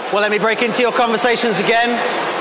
Well, let me break into your conversations again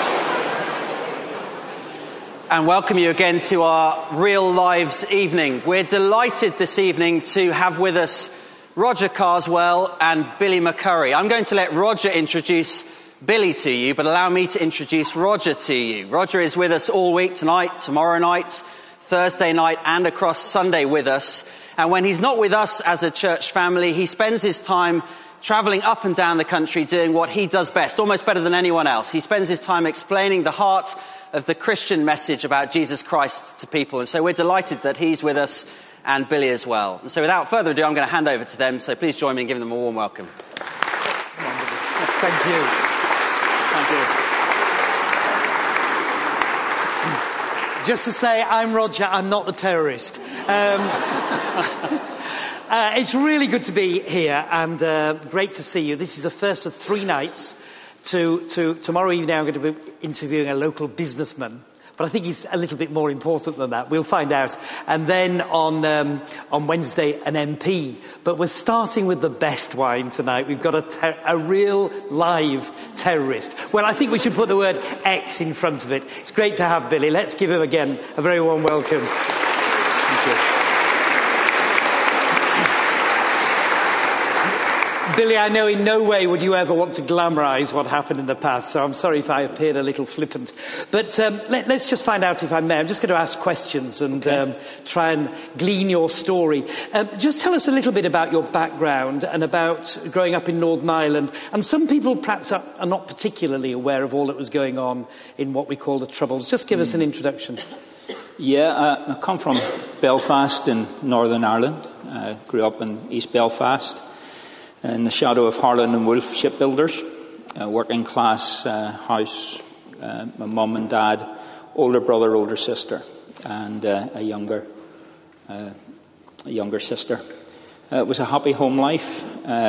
and welcome you again to our Real Lives evening. We're delighted this evening to have with us Roger Carswell and Billy McCurry. I'm going to let Roger introduce Billy to you, but allow me to introduce Roger to you. Roger is with us all week tonight, tomorrow night, Thursday night, and across Sunday with us. And when he's not with us as a church family, he spends his time travelling up and down the country doing what he does best, almost better than anyone else. He spends his time explaining the heart of the Christian message about Jesus Christ to people. And so we're delighted that he's with us and Billy as well. And so without further ado, I'm going to hand over to them. So please join me in giving them a warm welcome. Thank you. Thank you. Just to say, I'm Roger, I'm not the terrorist. It's really good to be here and great to see you. This is the first of 3 nights. Tomorrow evening I'm going to be interviewing a local businessman, but I think he's a little bit more important than that. We'll find out. And then on Wednesday, an MP. But we're starting with the best wine tonight. We've got a real live terrorist. Well, I think we should put the word X in front of it. It's great to have Billy. Let's give him again a very warm welcome. Thank you. Billy, I know in no way would you ever want to glamorise what happened in the past, so I'm sorry if I appeared a little flippant. But let's just find out, if I may. I'm just going to ask questions and try and glean your story. Just tell us a little bit about your background and about growing up in Northern Ireland. And some people perhaps are not particularly aware of all that was going on in what we call the Troubles. Just give us an introduction. Yeah, I come from Belfast in Northern Ireland. I grew up in East Belfast, in the shadow of Harland and Wolff shipbuilders, a working class house, my mum and dad, older brother, older sister, and a younger sister. It was a happy home life.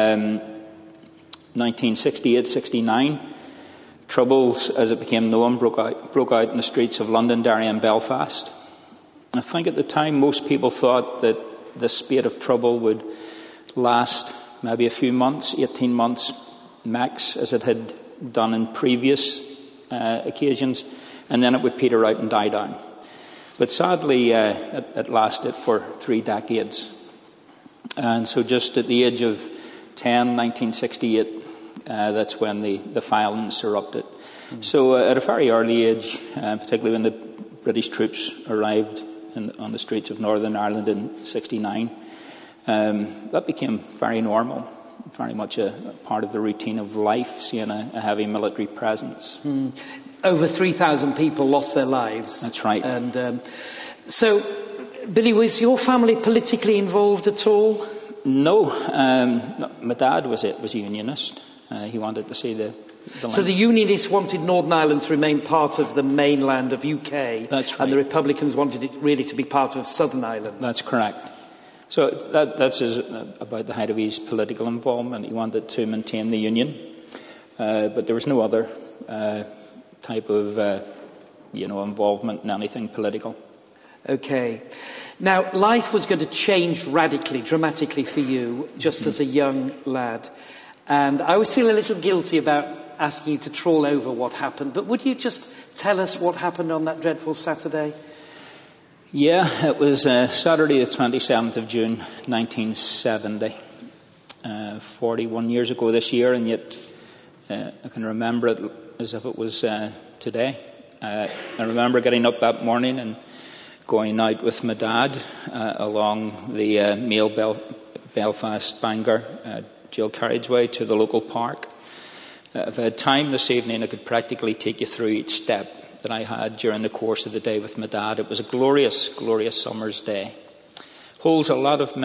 1968-69, Troubles, as it became known, broke out in the streets of London, Derry and Belfast. I think at the time most people thought that the spate of trouble would last maybe a few months, 18 months max, as it had done in previous occasions, and then it would peter out and die down. But sadly, it lasted for 3 decades. And so just at the age of 10, 1968, that's when the violence erupted. So at a very early age, particularly when the British troops arrived on the streets of Northern Ireland in 1969, that became very normal, very much a part of the routine of life, seeing a heavy military presence. Over 3,000 people lost their lives. That's right. And so, Billy, was your family politically involved at all? No. My dad was a unionist. He wanted to see the So the Unionists wanted Northern Ireland to remain part of the mainland of UK. That's right. And the Republicans wanted it really to be part of Southern Ireland. That's correct. So that's about the height of his political involvement. He wanted to maintain the Union, but there was no other type of involvement in anything political. Okay. Now, life was going to change radically, dramatically for you, just as a young lad. And I always feel a little guilty about asking you to trawl over what happened, but would you just tell us what happened on that dreadful Saturday? Yeah, it was Saturday the 27th of June 1970, 41 years ago this year, and yet I can remember it as if it was today. I remember getting up that morning and going out with my dad along the Mail Belfast Bangor dual carriageway to the local park. If I had time this evening, I could practically take you through each step that I had during the course of the day with my dad. It was a glorious, glorious summer's day. Holds a lot of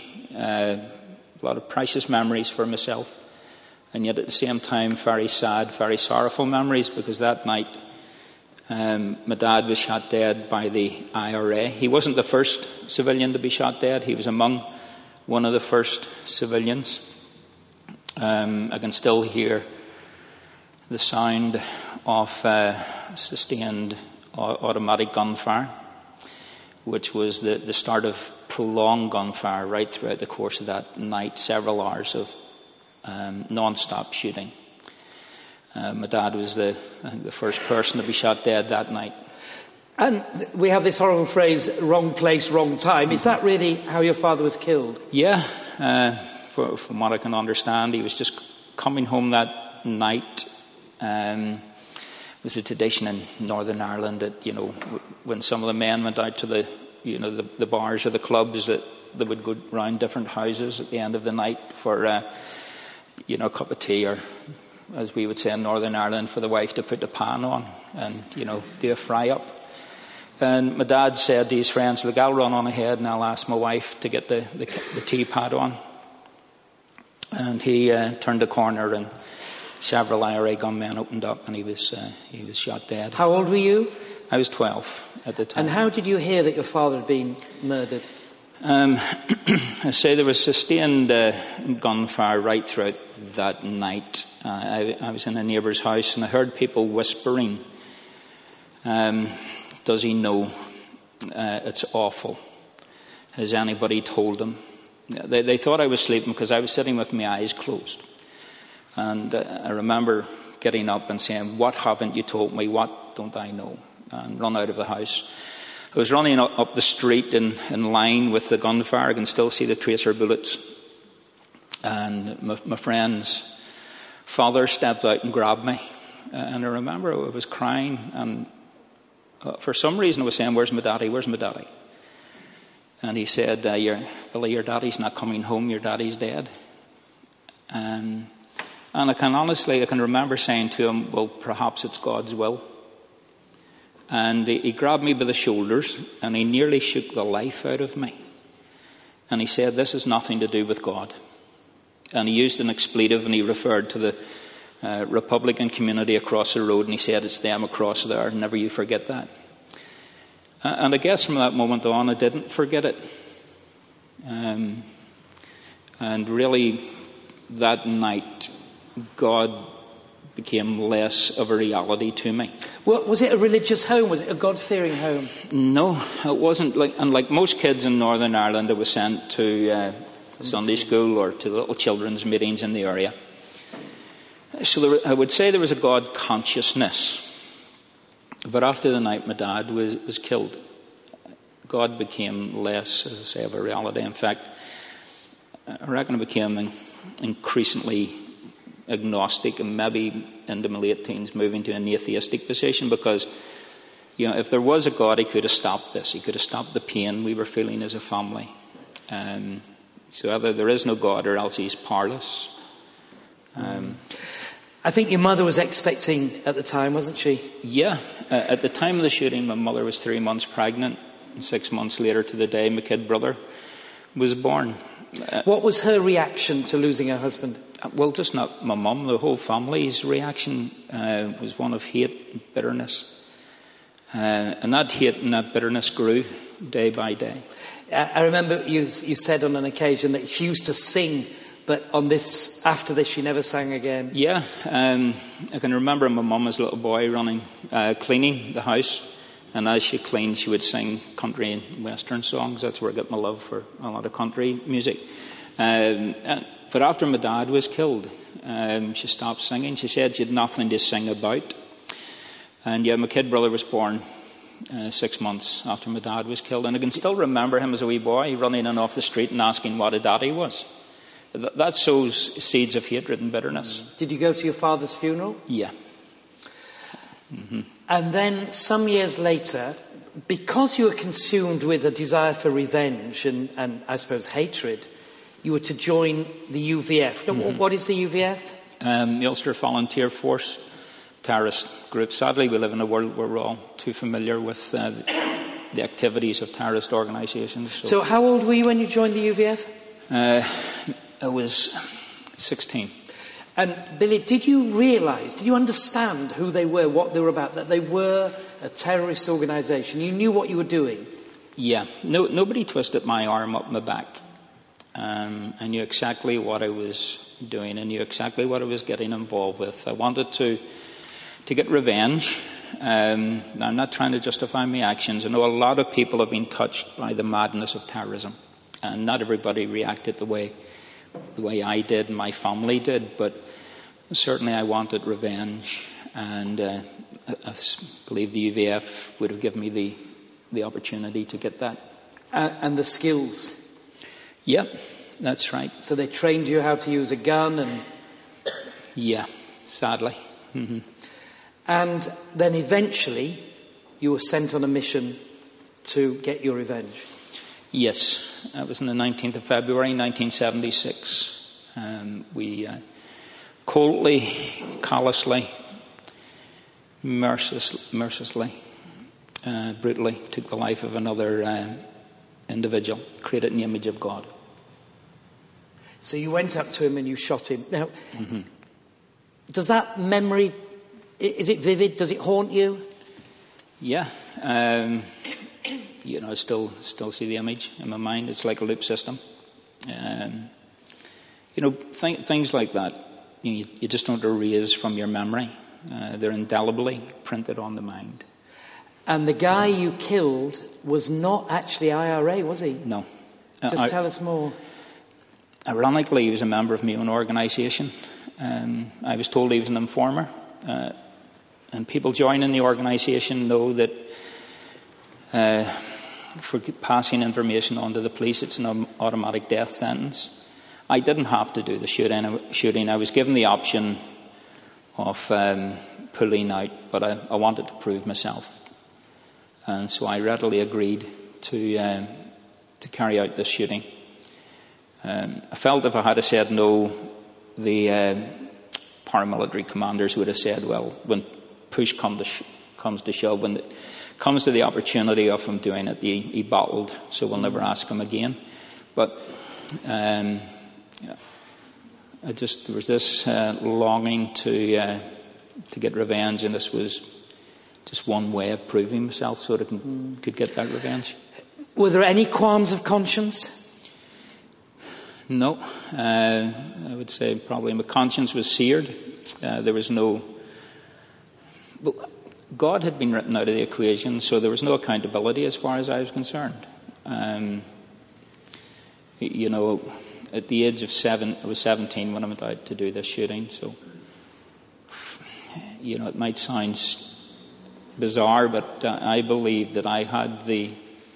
precious memories for myself, and yet at the same time very sad, very sorrowful memories, because that night my dad was shot dead by the IRA. He wasn't the first civilian to be shot dead. He was among one of the first civilians. I can still hear the sound of sustained automatic gunfire, which was the start of prolonged gunfire right throughout the course of that night, several hours of non-stop shooting. My dad was the first person to be shot dead that night. And we have this horrible phrase, wrong place, wrong time. Is that really how your father was killed? Yeah, from what I can understand, he was just coming home that night. It was a tradition in Northern Ireland that, when some of the men went out to the bars or the clubs, that they would go round different houses at the end of the night for, a cup of tea, or, as we would say in Northern Ireland, for the wife to put the pan on and, do a fry up. And my dad said to his friends, "Look, I'll run on ahead and I'll ask my wife to get the tea pad on." And he turned the corner and several IRA gunmen opened up and he was shot dead. How old were you? I was 12 at the time. And how did you hear that your father had been murdered? I say there was sustained gunfire right throughout that night. I was in a neighbour's house and I heard people whispering, "Does he know? It's awful. Has anybody told him?" They thought I was sleeping because I was sitting with my eyes closed. And I remember getting up and saying, "What haven't you told me? What don't I know?" And run out of the house. I was running up the street in line with the gunfire. I can still see the tracer bullets. And my friend's father stepped out and grabbed me. And I remember I was crying. And for some reason I was saying, "Where's my daddy? Where's my daddy?" And he said, "Billy, your daddy's not coming home. Your daddy's dead." And I can remember saying to him, "Well, perhaps it's God's will." And he grabbed me by the shoulders and he nearly shook the life out of me. And he said, "This has nothing to do with God." And he used an expletive and he referred to the Republican community across the road and he said, "It's them across there, never you forget that." And I guess from that moment on I didn't forget it. And really that night God became less of a reality to me. Well, was it a religious home? Was it a God-fearing home? No, it wasn't. Like most kids in Northern Ireland, I was sent to Sunday school or to little children's meetings in the area. So I would say there was a God consciousness. But after the night my dad was killed, God became less, as I say, of a reality. In fact, I reckon I became increasingly agnostic and maybe into my late teens moving to an atheistic position because, if there was a God, he could have stopped this. He could have stopped the pain we were feeling as a family. So either there is no God or else he's powerless. I think your mother was expecting at the time, wasn't she? Yeah. At the time of the shooting, my mother was 3 months pregnant. And 6 months later to the day, my kid brother was born. What was her reaction to losing her husband? Well, just not my mum. The whole family's reaction was one of hate and bitterness. And that hate and that bitterness grew day by day. I remember you said on an occasion that she used to sing, but after this, she never sang again. Yeah, I can remember my mum as a little boy cleaning the house. And as she cleaned, she would sing country and western songs. That's where I got my love for a lot of country music. But after my dad was killed, she stopped singing. She said she had nothing to sing about. And yeah, my kid brother was born 6 months after my dad was killed. And I can still remember him as a wee boy running in off the street and asking what a daddy was. That sows seeds of hatred and bitterness. Did you go to your father's funeral? Yeah. Mm-hmm. And then some years later, because you were consumed with a desire for revenge and I suppose hatred, you were to join the UVF. Mm-hmm. What is the UVF? The Ulster Volunteer Force, terrorist group. Sadly, we live in a world where we're all too familiar with the activities of terrorist organisations. So how old were you when you joined the UVF? I was 16. And Billy, did you understand who they were, what they were about, that they were a terrorist organisation? You knew what you were doing? Yeah. Nobody twisted my arm up my back. I knew exactly what I was doing. I knew exactly what I was getting involved with. I wanted to get revenge. I'm not trying to justify my actions. I know a lot of people have been touched by the madness of terrorism. And not everybody reacted the way I did and my family did, but Certainly I wanted revenge, and I believe the UVF would have given me the opportunity to get that. And the skills. Yeah, that's right. So they trained you how to use a gun and... Yeah, sadly. Mm-hmm. And then eventually you were sent on a mission to get your revenge. Yes, that was on the 19th of February 1976. We coldly, callously, mercilessly, brutally took the life of another individual created in the image of God. So you went up to him and you shot him. Now, does that memory, is it vivid? Does it haunt you? Yeah. I still see the image in my mind. It's like a loop system. Things like that, you just don't erase from your memory. They're indelibly printed on the mind. And the guy you killed was not actually IRA, was he? No. Just tell us more. Ironically, he was a member of my own organisation. I was told he was an informer. And people joining the organisation know that for passing information on to the police, it's an automatic death sentence. I didn't have to do the shooting. I was given the option of pulling out, but I wanted to prove myself. And so I readily agreed to carry out this shooting. I felt if I had said no, the paramilitary commanders would have said, well, when push comes to shove, when it comes to the opportunity of him doing it, he bottled, so we'll never ask him again. But there was this longing to get revenge, and this was just one way of proving myself so that I could get that revenge. Were there any qualms of conscience? No. I would say probably my conscience was seared. There was no... Well, God had been written out of the equation, so there was no accountability as far as I was concerned. At the age of 7, I was 17 when I went out to do this shooting, so... it might sound bizarre, but I believe that I had the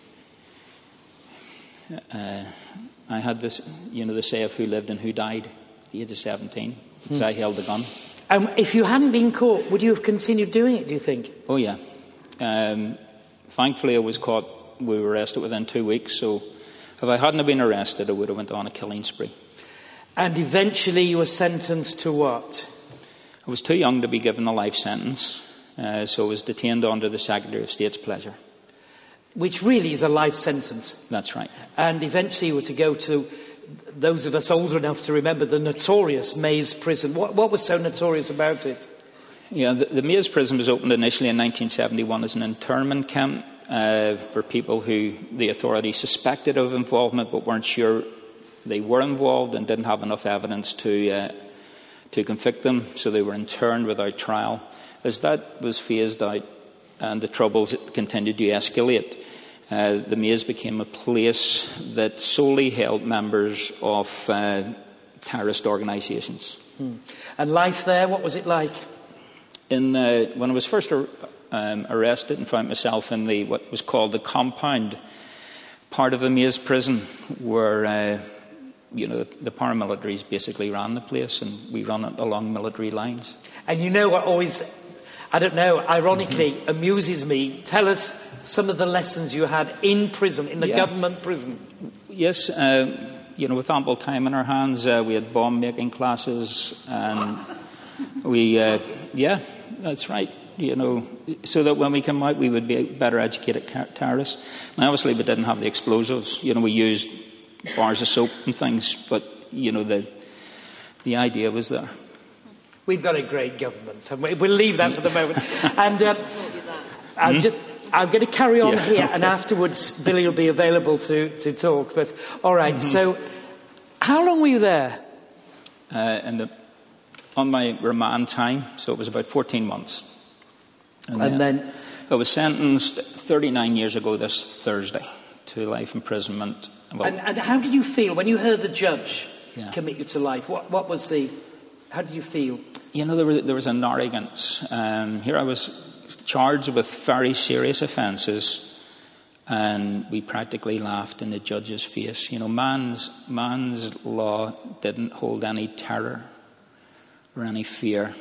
say of who lived and who died at the age of 17, because I held the gun. If you hadn't been caught, would you have continued doing it, do you think? Oh, yeah. Thankfully, I was caught. We were arrested within 2 weeks, so if I hadn't been arrested, I would have went on a killing spree. And eventually you were sentenced to what? I was too young to be given a life sentence, so I was detained under the Secretary of State's pleasure. Which really is a life sentence. That's right. And eventually you were to go to, those of us older enough to remember, the notorious Maze Prison. What was so notorious about it? Yeah, the Maze Prison was opened initially in 1971 as an internment camp for people who the authorities suspected of involvement but weren't sure they were involved and didn't have enough evidence to convict them, so they were interned without trial. As that was phased out and the troubles continued to escalate, the Maze became a place that solely held members of terrorist organisations. And life there, what was it like? When I was first arrested and found myself in what was called the compound part of the Maze Prison, where the paramilitaries basically ran the place, and we ran it along military lines. And what always, ironically amuses me, tell us some of the lessons you had in prison, in the government prison. Yes, with ample time in our hands, we had bomb-making classes, and we, that's right, so that when we come out we would be better educated terrorists. And obviously we didn't have the explosives, we used bars of soap and things, but the idea was there. We've got a great government, and we'll leave that for the moment. And I'm going to carry on here, and afterwards Billy will be available to talk. But all right, so how long were you there? On my remand time, so it was about 14 months. And then I was sentenced 39 years ago this Thursday to life imprisonment. And how did you feel when you heard the judge commit you to life? How did you feel? there was an arrogance. Here I was charged with very serious offences, and we practically laughed in the judge's face. Man's law didn't hold any terror or any fear.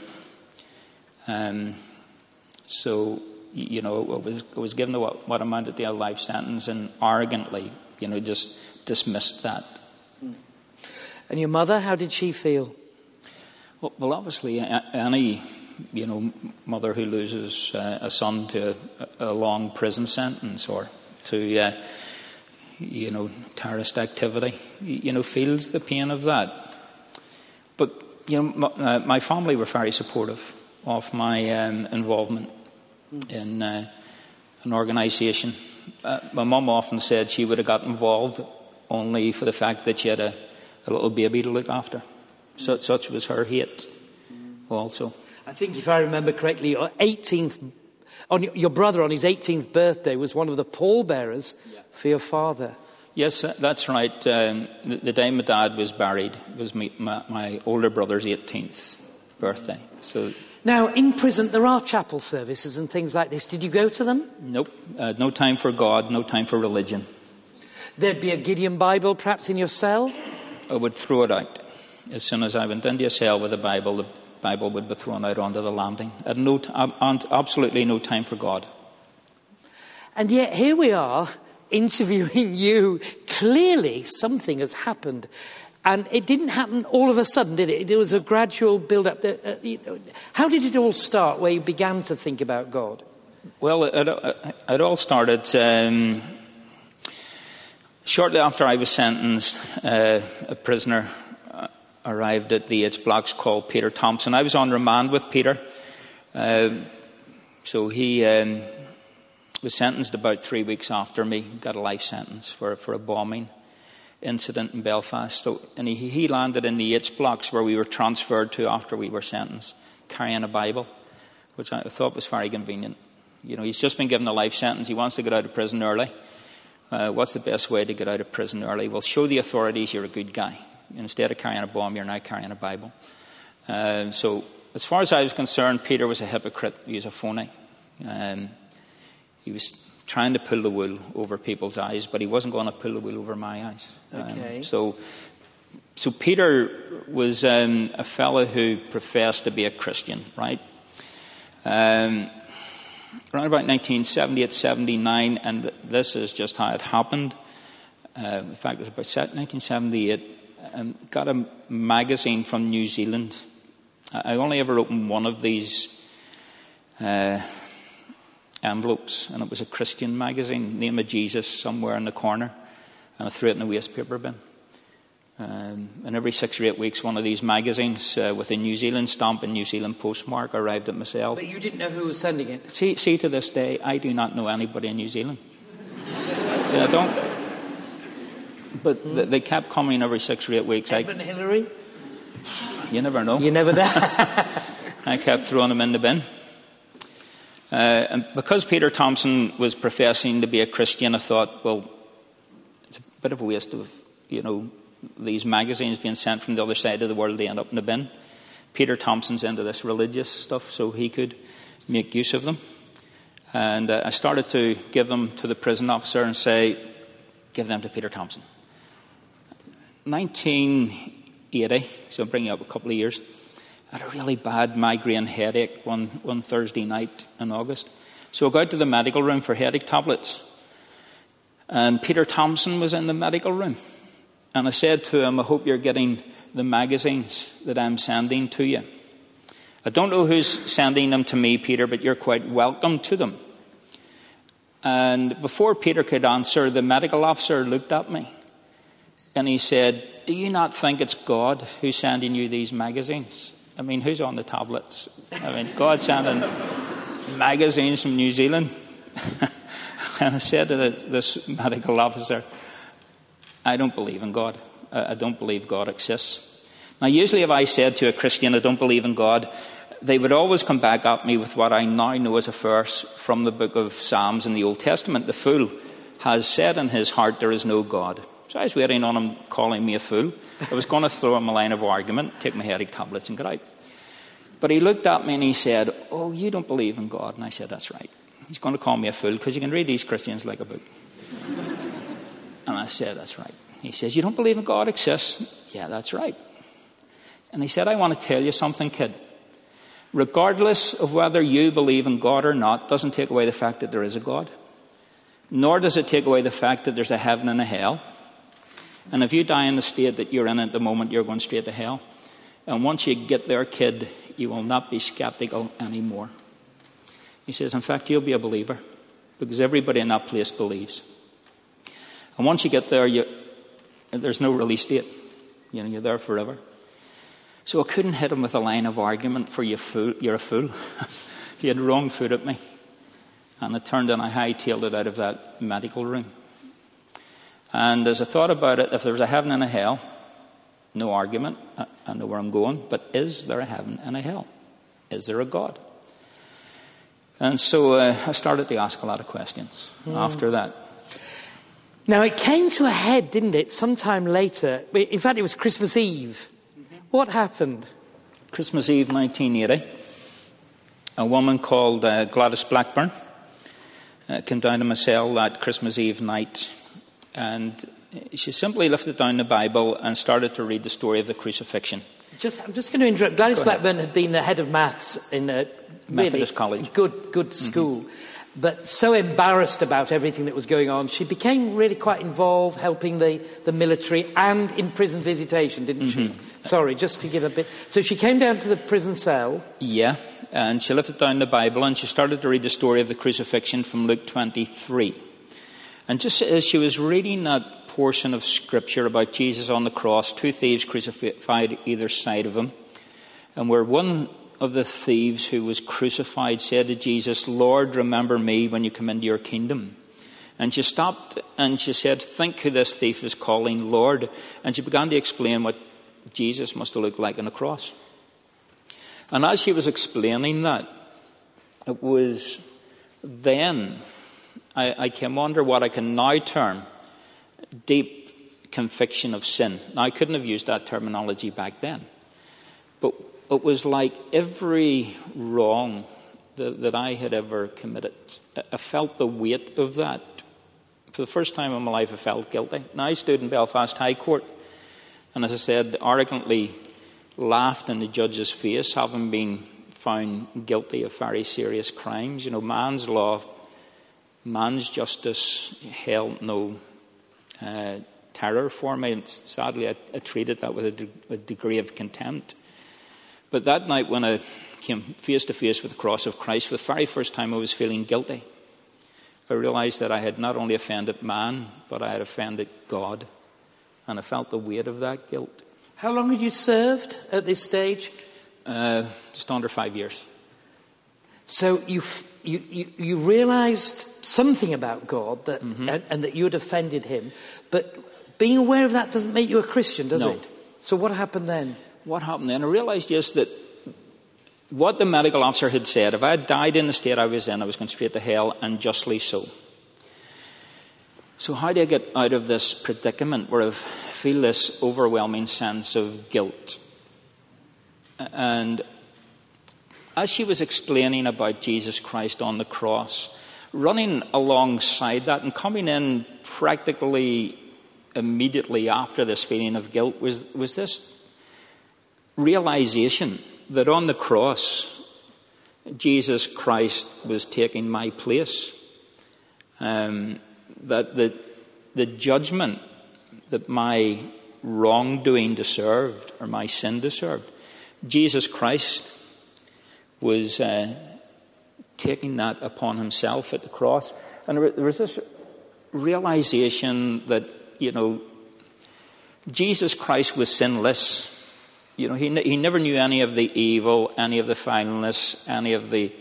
So I was given what amounted to a life sentence, and arrogantly, just dismissed that. And your mother, how did she feel? Well, obviously, any mother who loses a son to a long prison sentence or to terrorist activity, feels the pain of that. But my family were very supportive of my involvement in an organisation. My mum often said she would have got involved only for the fact that she had a little baby to look after. Such was her hate also. I think if I remember correctly, your brother on his 18th birthday was one of the pallbearers for your father. Yes, that's right. The day my dad was buried was my older brother's 18th birthday. So now, in prison, there are chapel services and things like this. Did you go to them? Nope. No time for God, no time for religion. There'd be a Gideon Bible perhaps in your cell? I would throw it out. As soon as I went into a cell with a Bible, the Bible would be thrown out onto the landing. I had absolutely no time for God. And yet here we are interviewing you. Clearly something has happened. And it didn't happen all of a sudden, did it? It was a gradual build-up. How did it all start, where you began to think about God? Well, it all started shortly after I was sentenced. A prisoner arrived at the H blocks called Peter Thompson. I was on remand with Peter. So he was sentenced about 3 weeks after me. Got a life sentence for a bombing incident in Belfast. So, and he landed in the H blocks where we were transferred to after we were sentenced, carrying a Bible, which I thought was very convenient. He's just been given a life sentence. He wants to get out of prison early. What's the best way to get out of prison early? Well, show the authorities you're a good guy. Instead of carrying a bomb, you're now carrying a Bible. So as far as I was concerned, Peter was a hypocrite. He was a phony. He was trying to pull the wool over people's eyes, but he wasn't going to pull the wool over my eyes. Okay. So Peter was a fellow who professed to be a Christian, right? Around about 1978, 79, and this is just how it happened. In fact, it was about 1978. Got a magazine from New Zealand. I only ever opened one of these envelopes, and it was a Christian magazine, name of Jesus somewhere in the corner, and I threw it in the waste paper bin. And every 6 or 8 weeks, one of these magazines with a New Zealand stamp and New Zealand postmark arrived at myself. But you didn't know who was sending it? See, to this day, I do not know anybody in New Zealand. I don't. But they kept coming every 6 or 8 weeks. Edmund Hillary? You never know. You never know. I kept throwing them in the bin. And because Peter Thompson was professing to be a Christian, I thought, well, it's a bit of a waste of, these magazines being sent from the other side of the world. They end up in the bin. Peter Thompson's into this religious stuff, so he could make use of them. And I started to give them to the prison officer and say, give them to Peter Thompson. 1980, so I'll bring you up a couple of years, I had a really bad migraine headache one Thursday night in August. So I go out to the medical room for headache tablets. And Peter Thompson was in the medical room. And I said to him, I hope you're getting the magazines that I'm sending to you. I don't know who's sending them to me, Peter, but you're quite welcome to them. And before Peter could answer, the medical officer looked at me. And he said, do you not think it's God who's sending you these magazines? I mean, who's on the tablets? I mean, God's sending magazines from New Zealand. And I said to this medical officer, I don't believe in God. I don't believe God exists. Now, usually if I said to a Christian, I don't believe in God, they would always come back at me with what I now know as a verse from the book of Psalms in the Old Testament. The fool has said in his heart, there is no God. So I was waiting on him calling me a fool. I was going to throw him a line of argument, take my headache tablets and get out. But he looked at me and he said, "Oh, you don't believe in God?" And I said, "That's right. He's going to call me a fool because you can read these Christians like a book." And I said, "That's right." He says, "You don't believe in God exists?" "Yeah, that's right." And he said, "I want to tell you something, kid. Regardless of whether you believe in God or not, doesn't take away the fact that there is a God. Nor does it take away the fact that there's a heaven and a hell. And if you die in the state that you're in at the moment, you're going straight to hell. And once you get there, kid, you will not be skeptical anymore." He says, "In fact, you'll be a believer because everybody in that place believes. And once you get there, there's no release date. You're there forever." So I couldn't hit him with a line of argument for you're a fool. He had wrong foot at me. And it turned and I hightailed it out of that medical room. And as I thought about it, if there was a heaven and a hell, no argument, I know where I'm going, but is there a heaven and a hell? Is there a God? And so I started to ask a lot of questions after that. Now, it came to a head, didn't it, sometime later? In fact, it was Christmas Eve. What happened? Christmas Eve 1980, a woman called Gladys Blackburn came down to my cell that Christmas Eve night, and she simply lifted down the Bible and started to read the story of the crucifixion. I'm just going to interrupt. Gladys Blackburn had been the head of maths in a Methodist College. Good school, but so embarrassed about everything that was going on, she became really quite involved, helping the military and in prison visitation, didn't she? Sorry, just to give a bit. So she came down to the prison cell. Yeah, and she lifted down the Bible and she started to read the story of the crucifixion from Luke 23. And just as she was reading that portion of Scripture about Jesus on the cross, two thieves crucified either side of him, and where one of the thieves who was crucified said to Jesus, "Lord, remember me when you come into your kingdom." And she stopped and she said, "Think who this thief is calling Lord." And she began to explain what Jesus must have looked like on the cross. And as she was explaining that, it was then I came under what I can now term deep conviction of sin. Now, I couldn't have used that terminology back then. But it was like every wrong that I had ever committed, I felt the weight of that. For the first time in my life, I felt guilty. Now, I stood in Belfast High Court, and as I said, arrogantly laughed in the judge's face, having been found guilty of very serious crimes. Man's law, man's justice held no terror for me. And sadly, I treated that with a degree of contempt. But that night when I came face to face with the cross of Christ, for the very first time I was feeling guilty. I realised that I had not only offended man, but I had offended God. And I felt the weight of that guilt. How long had you served at this stage? Just under 5 years. So you realised something about God that and that you had offended him, but being aware of that doesn't make you a Christian, does it? So what happened then? What happened then? I realised, yes, that what the medical officer had said, if I had died in the state I was in, I was going straight to hell, and justly so. So how do I get out of this predicament where I feel this overwhelming sense of guilt? And as she was explaining about Jesus Christ on the cross, running alongside that and coming in practically immediately after this feeling of guilt was this realization that on the cross, Jesus Christ was taking my place. That the judgment that my wrongdoing deserved, or my sin deserved, Jesus Christ was taking that upon himself at the cross. And there was this realization that, Jesus Christ was sinless. He never knew any of the evil, any of the foulness, any of the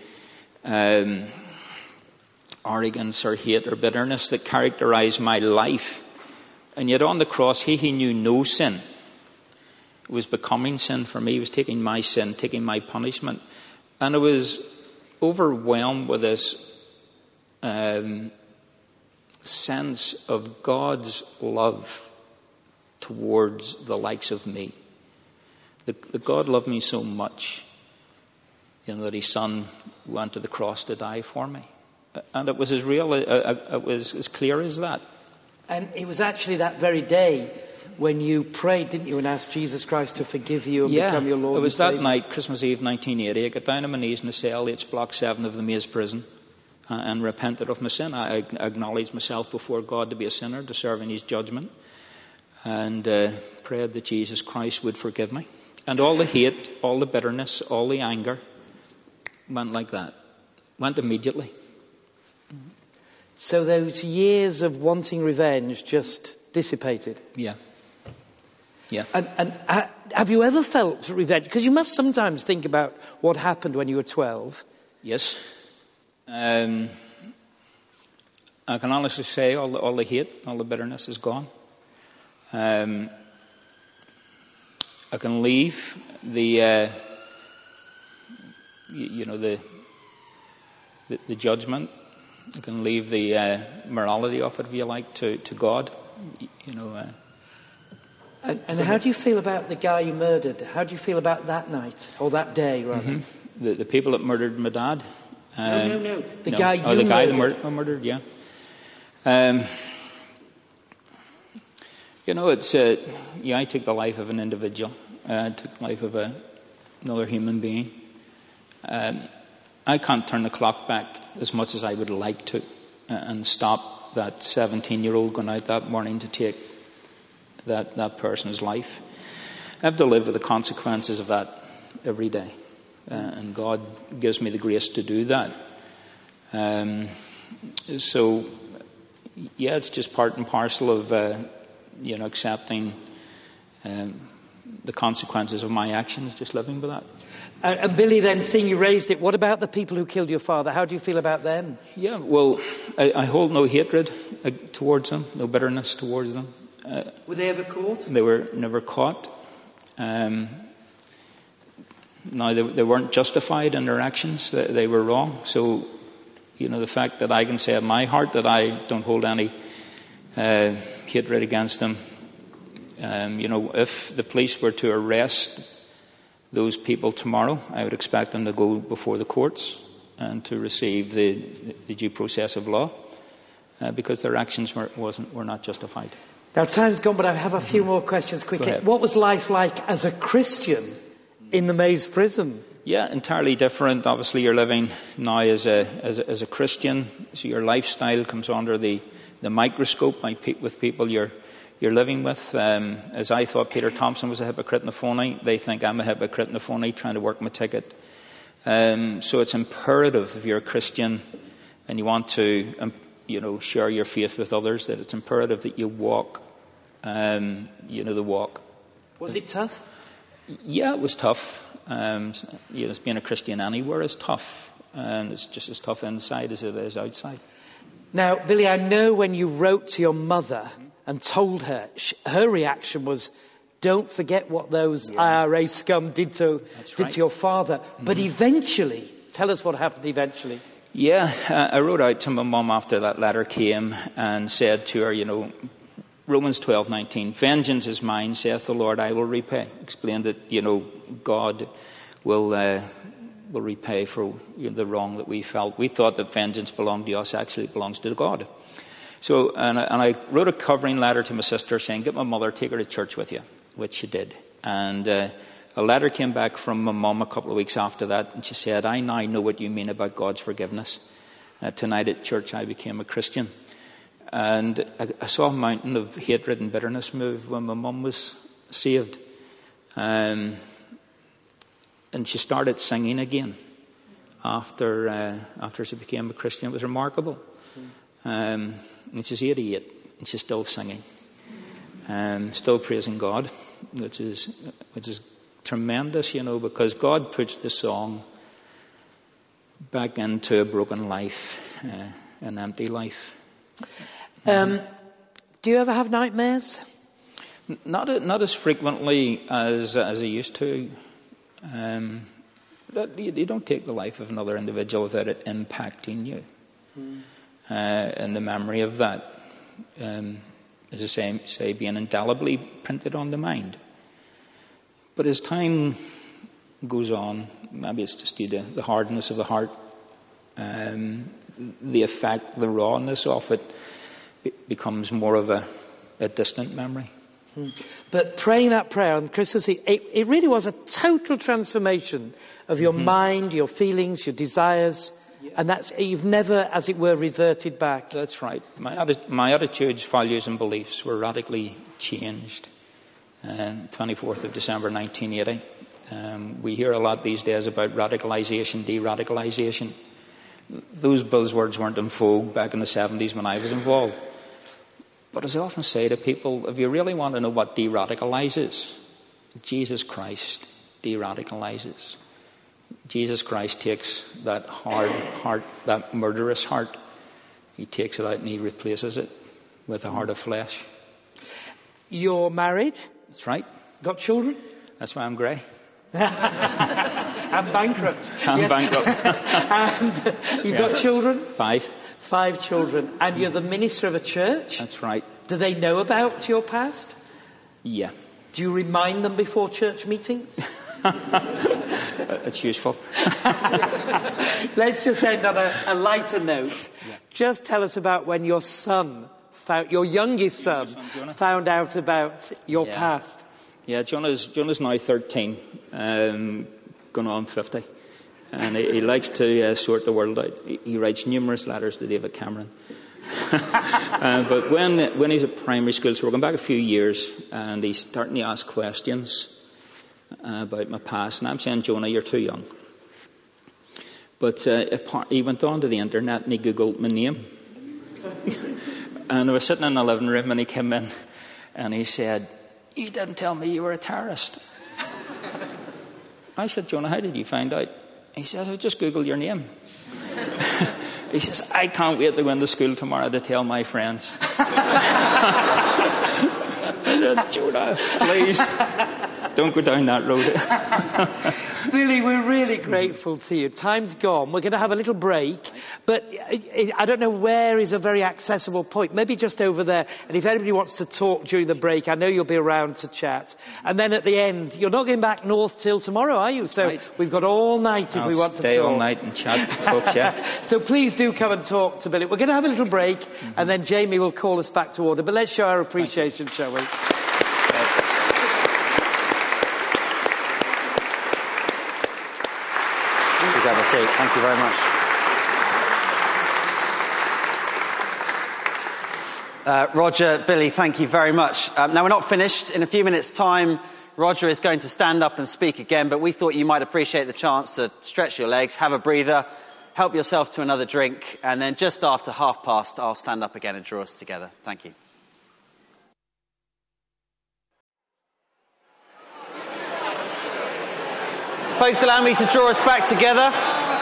arrogance or hate or bitterness that characterized my life. And yet on the cross, he knew no sin. It was becoming sin for me. He was taking my sin, taking my punishment. And I was overwhelmed with this sense of God's love towards the likes of me. That God loved me so much that his son went to the cross to die for me. And it was as real, it was as clear as that. And it was actually that very day when you prayed, didn't you, and asked Jesus Christ to forgive you and become your Lord and Saviour? It was that night, Christmas Eve 1980. I got down on my knees in the cell, it's block 7 of the Maze prison, and repented of my sin. I acknowledged myself before God to be a sinner, deserving his judgment, and prayed that Jesus Christ would forgive me. And all the hate, all the bitterness, all the anger went like that. Went immediately. So those years of wanting revenge just dissipated? Yeah. Yeah. And have you ever felt revenge? Because you must sometimes think about what happened when you were 12. Yes. I can honestly say all the hate, all the bitterness is gone. I can leave the judgment. I can leave the morality of it, if you like, to God. And how do you feel about the guy you murdered? How do you feel about that night, or that day, rather? Mm-hmm. The people that murdered my dad. No. The guy you murdered. The guy that murdered, yeah. It's I took the life of an individual. I took the life of another human being. I can't turn the clock back as much as I would like to and stop that 17-year-old going out that morning to take that person's life. I have to live with the consequences of that every day. And God gives me the grace to do that. So, it's just part and parcel of, accepting the consequences of my actions, just living with that. And Billy, then, seeing you raised it, what about the people who killed your father? How do you feel about them? Yeah, well, I hold no hatred towards them, no bitterness towards them. Were they ever caught? They were never caught. Now, they weren't justified in their actions. They were wrong. So, the fact that I can say in my heart that I don't hold any hatred against them. If the police were to arrest those people tomorrow, I would expect them to go before the courts and to receive the due process of law because their actions were not justified. Now, time's gone, but I have a few more questions quickly. What was life like as a Christian in the Maze prison? Yeah, entirely different. Obviously, you're living now as a Christian, so your lifestyle comes under the microscope with people you're living with. As I thought Peter Thompson was a hypocrite and a phony, they think I'm a hypocrite and a phony trying to work my ticket. So it's imperative if you're a Christian and you want to share your faith with others, that it's imperative that you walk, the walk. Was it tough? Yeah, it was tough. Being a Christian anywhere is tough, and it's just as tough inside as it is outside. Now, Billy, I know when you wrote to your mother and told her, her reaction was, don't forget what those IRA scum did to your father. Mm-hmm. But eventually, tell us what happened eventually. Yeah, I wrote out to my mum after that letter came and said to her, Romans 12:19, vengeance is mine, saith the Lord, I will repay. Explained that, God will repay for the wrong that we felt. We thought that vengeance belonged to us, actually it belongs to God. So, and I wrote a covering letter to my sister saying, get my mother, take her to church with you, which she did. And a letter came back from my mum a couple of weeks after that, and she said, I now know what you mean about God's forgiveness. Tonight at church I became a Christian. And I saw a mountain of hatred and bitterness move when my mum was saved. And she started singing again after she became a Christian. It was remarkable. And she's 88 and she's still singing, still praising God, which is tremendous, because God puts the song back into a broken life, an empty life. Do you ever have nightmares? Not as frequently as I used to. You don't take the life of another individual without it impacting you. And the memory of that is the same, say, being indelibly printed on the mind. But as time goes on. Maybe it's just due to the hardness of the heart, the effect, the rawness of it becomes more of a distant memory. But praying that prayer on Christmas Eve, it really was a total transformation of your mind, your feelings, your desires, and you've never, as it were, reverted back. That's right. My attitudes, values and beliefs were radically changed. 24th of December 1980. We hear a lot these days about radicalisation, de-radicalisation. Those buzzwords weren't in vogue back in the 70s when I was involved. But as I often say to people, if you really want to know what de-radicalises, Jesus Christ de-radicalises. Jesus Christ takes that hard heart, that murderous heart, he takes it out and he replaces it with a heart of flesh. You're married? That's right. Got children? That's why I'm grey. And bankrupt. I'm bankrupt. And you've got children? 5. 5 children. And you're the minister of a church? That's right. Do they know about your past? Yeah. Do you remind them before church meetings? It's useful. Let's just end on a lighter note. Yeah. Just tell us about when your youngest son, found out about your past. Yeah, Jonah's now 13, going on 50. And he likes to sort the world out. He writes numerous letters to David Cameron. But when he's at primary school, so we're going back a few years, and he's starting to ask questions about my past. And I'm saying, Jonah, you're too young. But he went on to the internet and he Googled my name. And I was sitting in the living room and he came in and he said, "You didn't tell me you were a terrorist." I said, "Jonah, how did you find out?" He says, "I just Googled your name." He says, "I can't wait to go into school tomorrow to tell my friends." I said, "Jonah, please, don't go down that road." Billy, we're really grateful to you. Time's gone. We're going to have a little break, but I don't know where is a very accessible point. Maybe just over there. And if anybody wants to talk during the break, I know you'll be around to chat. And then at the end, you're not going back north till tomorrow, are you? So we've got all night if we want to talk. Stay all night and chat, folks, yeah. So please do come and talk to Billy. We're going to have a little break, and then Jamie will call us back to order. But let's show our appreciation, shall we? Have a seat. Thank you very much. Roger, Billy, thank you very much. Now, we're not finished. In a few minutes' time, Roger is going to stand up and speak again, but we thought you might appreciate the chance to stretch your legs, have a breather, help yourself to another drink, and then just after past, I'll stand up again and draw us together. Thank you. Folks, allow me to draw us back together.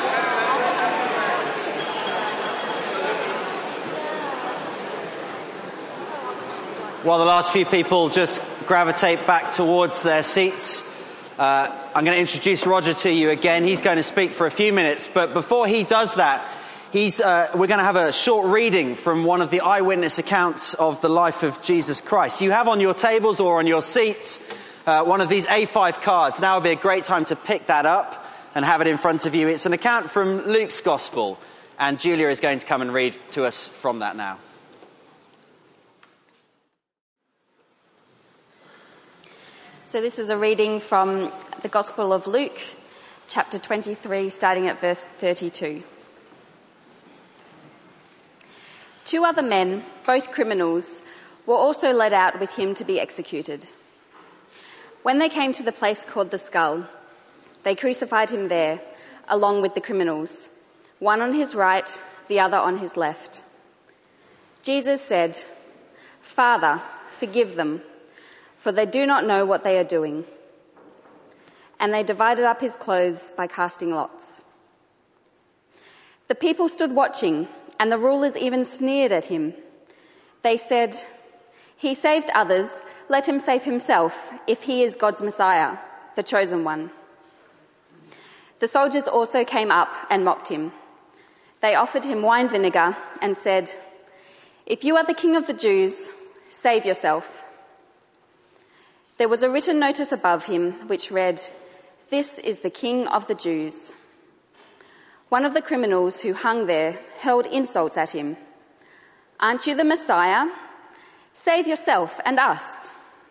While the last few people just gravitate back towards their seats, I'm going to introduce Roger to you again. He's going to speak for a few minutes, but before he does that, we're going to have a short reading from one of the eyewitness accounts of the life of Jesus Christ. You have on your tables or on your seats one of these A5 cards. Now would be a great time to pick that up and have it in front of you. It's an account from Luke's Gospel, and Julia is going to come and read to us from that now. So this is a reading from the Gospel of Luke, chapter 23, starting at verse 32. 2 other men, both criminals, were also led out with him to be executed. When they came to the place called the Skull, they crucified him there, along with the criminals, one on his right, the other on his left. Jesus said, "Father, forgive them, for they do not know what they are doing." And they divided up his clothes by casting lots. The people stood watching, and the rulers even sneered at him. They said, "He saved others, let him save himself, if he is God's Messiah, the chosen one." The soldiers also came up and mocked him. They offered him wine vinegar and said, "If you are the king of the Jews, save yourself." There was a written notice above him which read, "This is the King of the Jews." One of the criminals who hung there hurled insults at him. "Aren't you the Messiah? Save yourself and us."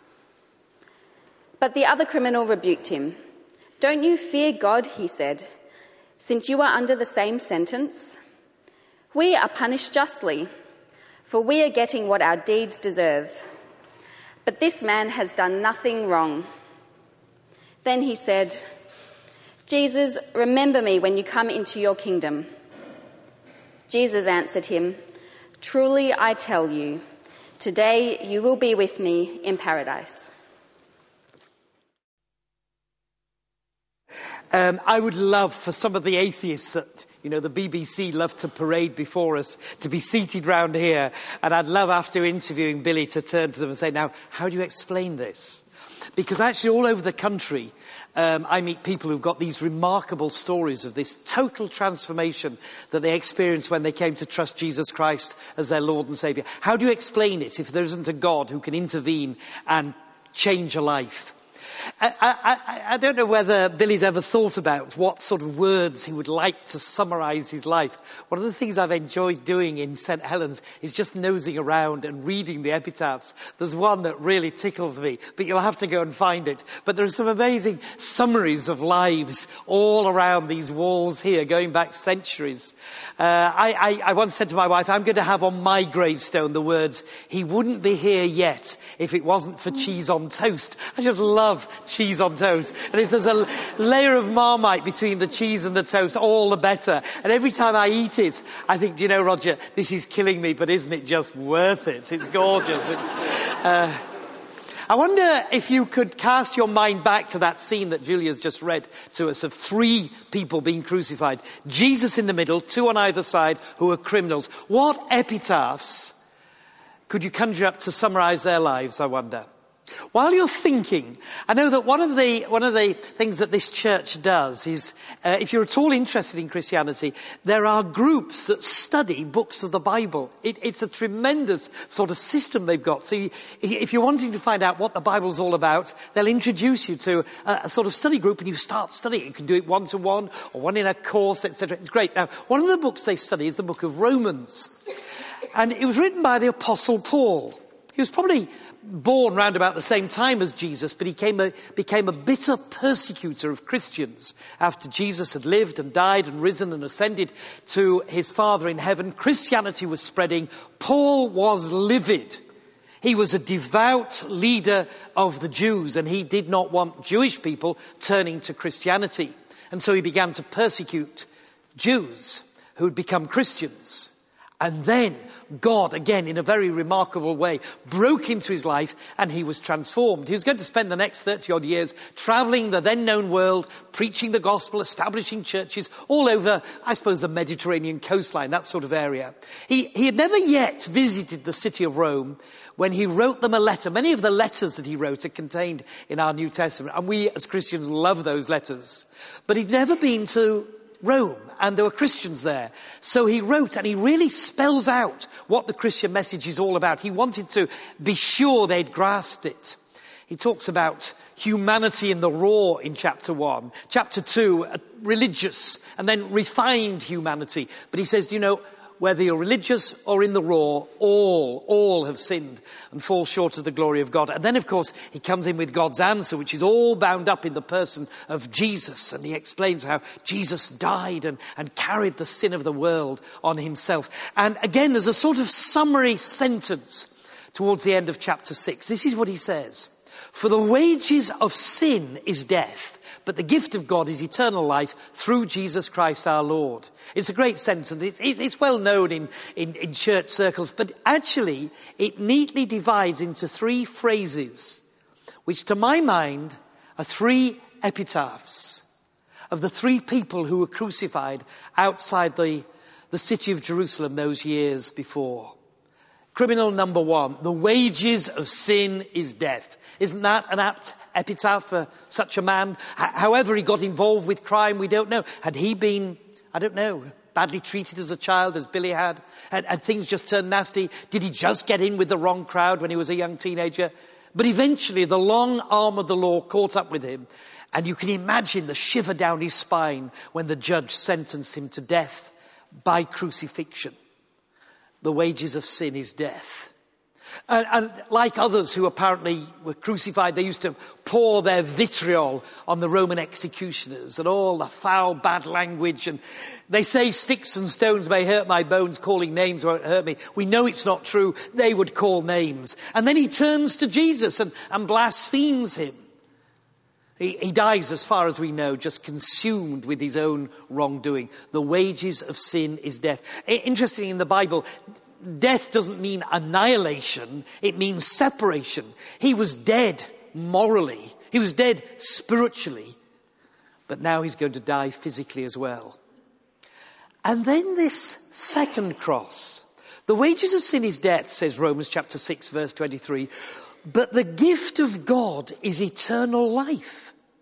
But the other criminal rebuked him. "Don't you fear God," he said, "since you are under the same sentence? We are punished justly, for we are getting what our deeds deserve. But this man has done nothing wrong." Then he said, "Jesus, remember me when you come into your kingdom." Jesus answered him, "Truly I tell you, today you will be with me in paradise." I would love for some of the atheists that, the BBC love to parade before us to be seated round here. And I'd love, after interviewing Billy, to turn to them and say, now, how do you explain this? Because actually all over the country, I meet people who've got these remarkable stories of this total transformation that they experienced when they came to trust Jesus Christ as their Lord and Saviour. How do you explain it if there isn't a God who can intervene and change a life? I don't know whether Billy's ever thought about what sort of words he would like to summarise his life. One of the things I've enjoyed doing in St Helens is just nosing around and reading the epitaphs. There's one that really tickles me, but you'll have to go and find it. But there are some amazing summaries of lives all around these walls here, going back centuries. I once said to my wife, I'm going to have on my gravestone the words, "He wouldn't be here yet if it wasn't for cheese on toast." I just love cheese on toast. And if there's a layer of Marmite between the cheese and the toast, all the better. And every time I eat it, I think, do you know, Roger, this is killing me, but isn't it just worth it? It's gorgeous. I wonder if you could cast your mind back to that scene that Julia's just read to us of 3 people being crucified. Jesus in the middle, 2 on either side who are criminals. What epitaphs could you conjure up to summarise their lives, I wonder? While you're thinking, I know that one of the things that this church does is, if you're at all interested in Christianity, there are groups that study books of the Bible. It's a tremendous sort of system they've got. So if you're wanting to find out what the Bible's all about, they'll introduce you to a sort of study group and you start studying. You can do it one-to-one or one in a course, etc. It's great. Now, one of the books they study is the book of Romans. And it was written by the Apostle Paul. He was probably born round about the same time as Jesus, but he became a bitter persecutor of Christians after Jesus had lived and died and risen and ascended to his Father in heaven. Christianity was spreading. Paul was livid. He was a devout leader of the Jews, and he did not want Jewish people turning to Christianity. And so he began to persecute Jews who had become Christians. And then God, again, in a very remarkable way, broke into his life and he was transformed. He was going to spend the next 30-odd years travelling the then-known world, preaching the gospel, establishing churches all over, I suppose, the Mediterranean coastline, that sort of area. He had never yet visited the city of Rome when he wrote them a letter. Many of the letters that he wrote are contained in our New Testament, and we as Christians love those letters. But he'd never been to Rome, and there were Christians there. So he wrote, and he really spells out what the Christian message is all about. He wanted to be sure they'd grasped it. He talks about humanity in the raw in chapter 1. Chapter 2, religious, and then refined humanity. But he says, do you know, whether you're religious or in the raw, all have sinned and fall short of the glory of God. And then, of course, he comes in with God's answer, which is all bound up in the person of Jesus. And he explains how Jesus died and carried the sin of the world on himself. And again, there's a sort of summary sentence towards the end of chapter 6. This is what he says. For the wages of sin is death, but the gift of God is eternal life through Jesus Christ our Lord. It's a great sentence. It's well known in church circles, but actually it neatly divides into 3 phrases, which to my mind are 3 epitaphs of the 3 people who were crucified outside the city of Jerusalem those years before. Criminal number 1, the wages of sin is death. Isn't that an apt epitaph for such a man? However he got involved with crime, we don't know. Had he been, I don't know, badly treated as a child, as Billy had? Had things just turned nasty? Did he just get in with the wrong crowd when he was a young teenager? But eventually the long arm of the law caught up with him, And you can imagine the shiver down his spine when the judge sentenced him to death by crucifixion. The wages of sin is death. And like others who apparently were crucified, they used to pour their vitriol on the Roman executioners and all the foul, bad language. And they say sticks and stones may hurt my bones, calling names won't hurt me. We know it's not true. They would call names. And then he turns to Jesus and blasphemes him. He dies, as far as we know, just consumed with his own wrongdoing. The wages of sin is death. Interestingly, in the Bible, death doesn't mean annihilation. It means separation. He was dead morally. He was dead spiritually. But now he's going to die physically as well. And then this second cross. The wages of sin is death, says Romans chapter 6, verse 23. But the gift of God is eternal life.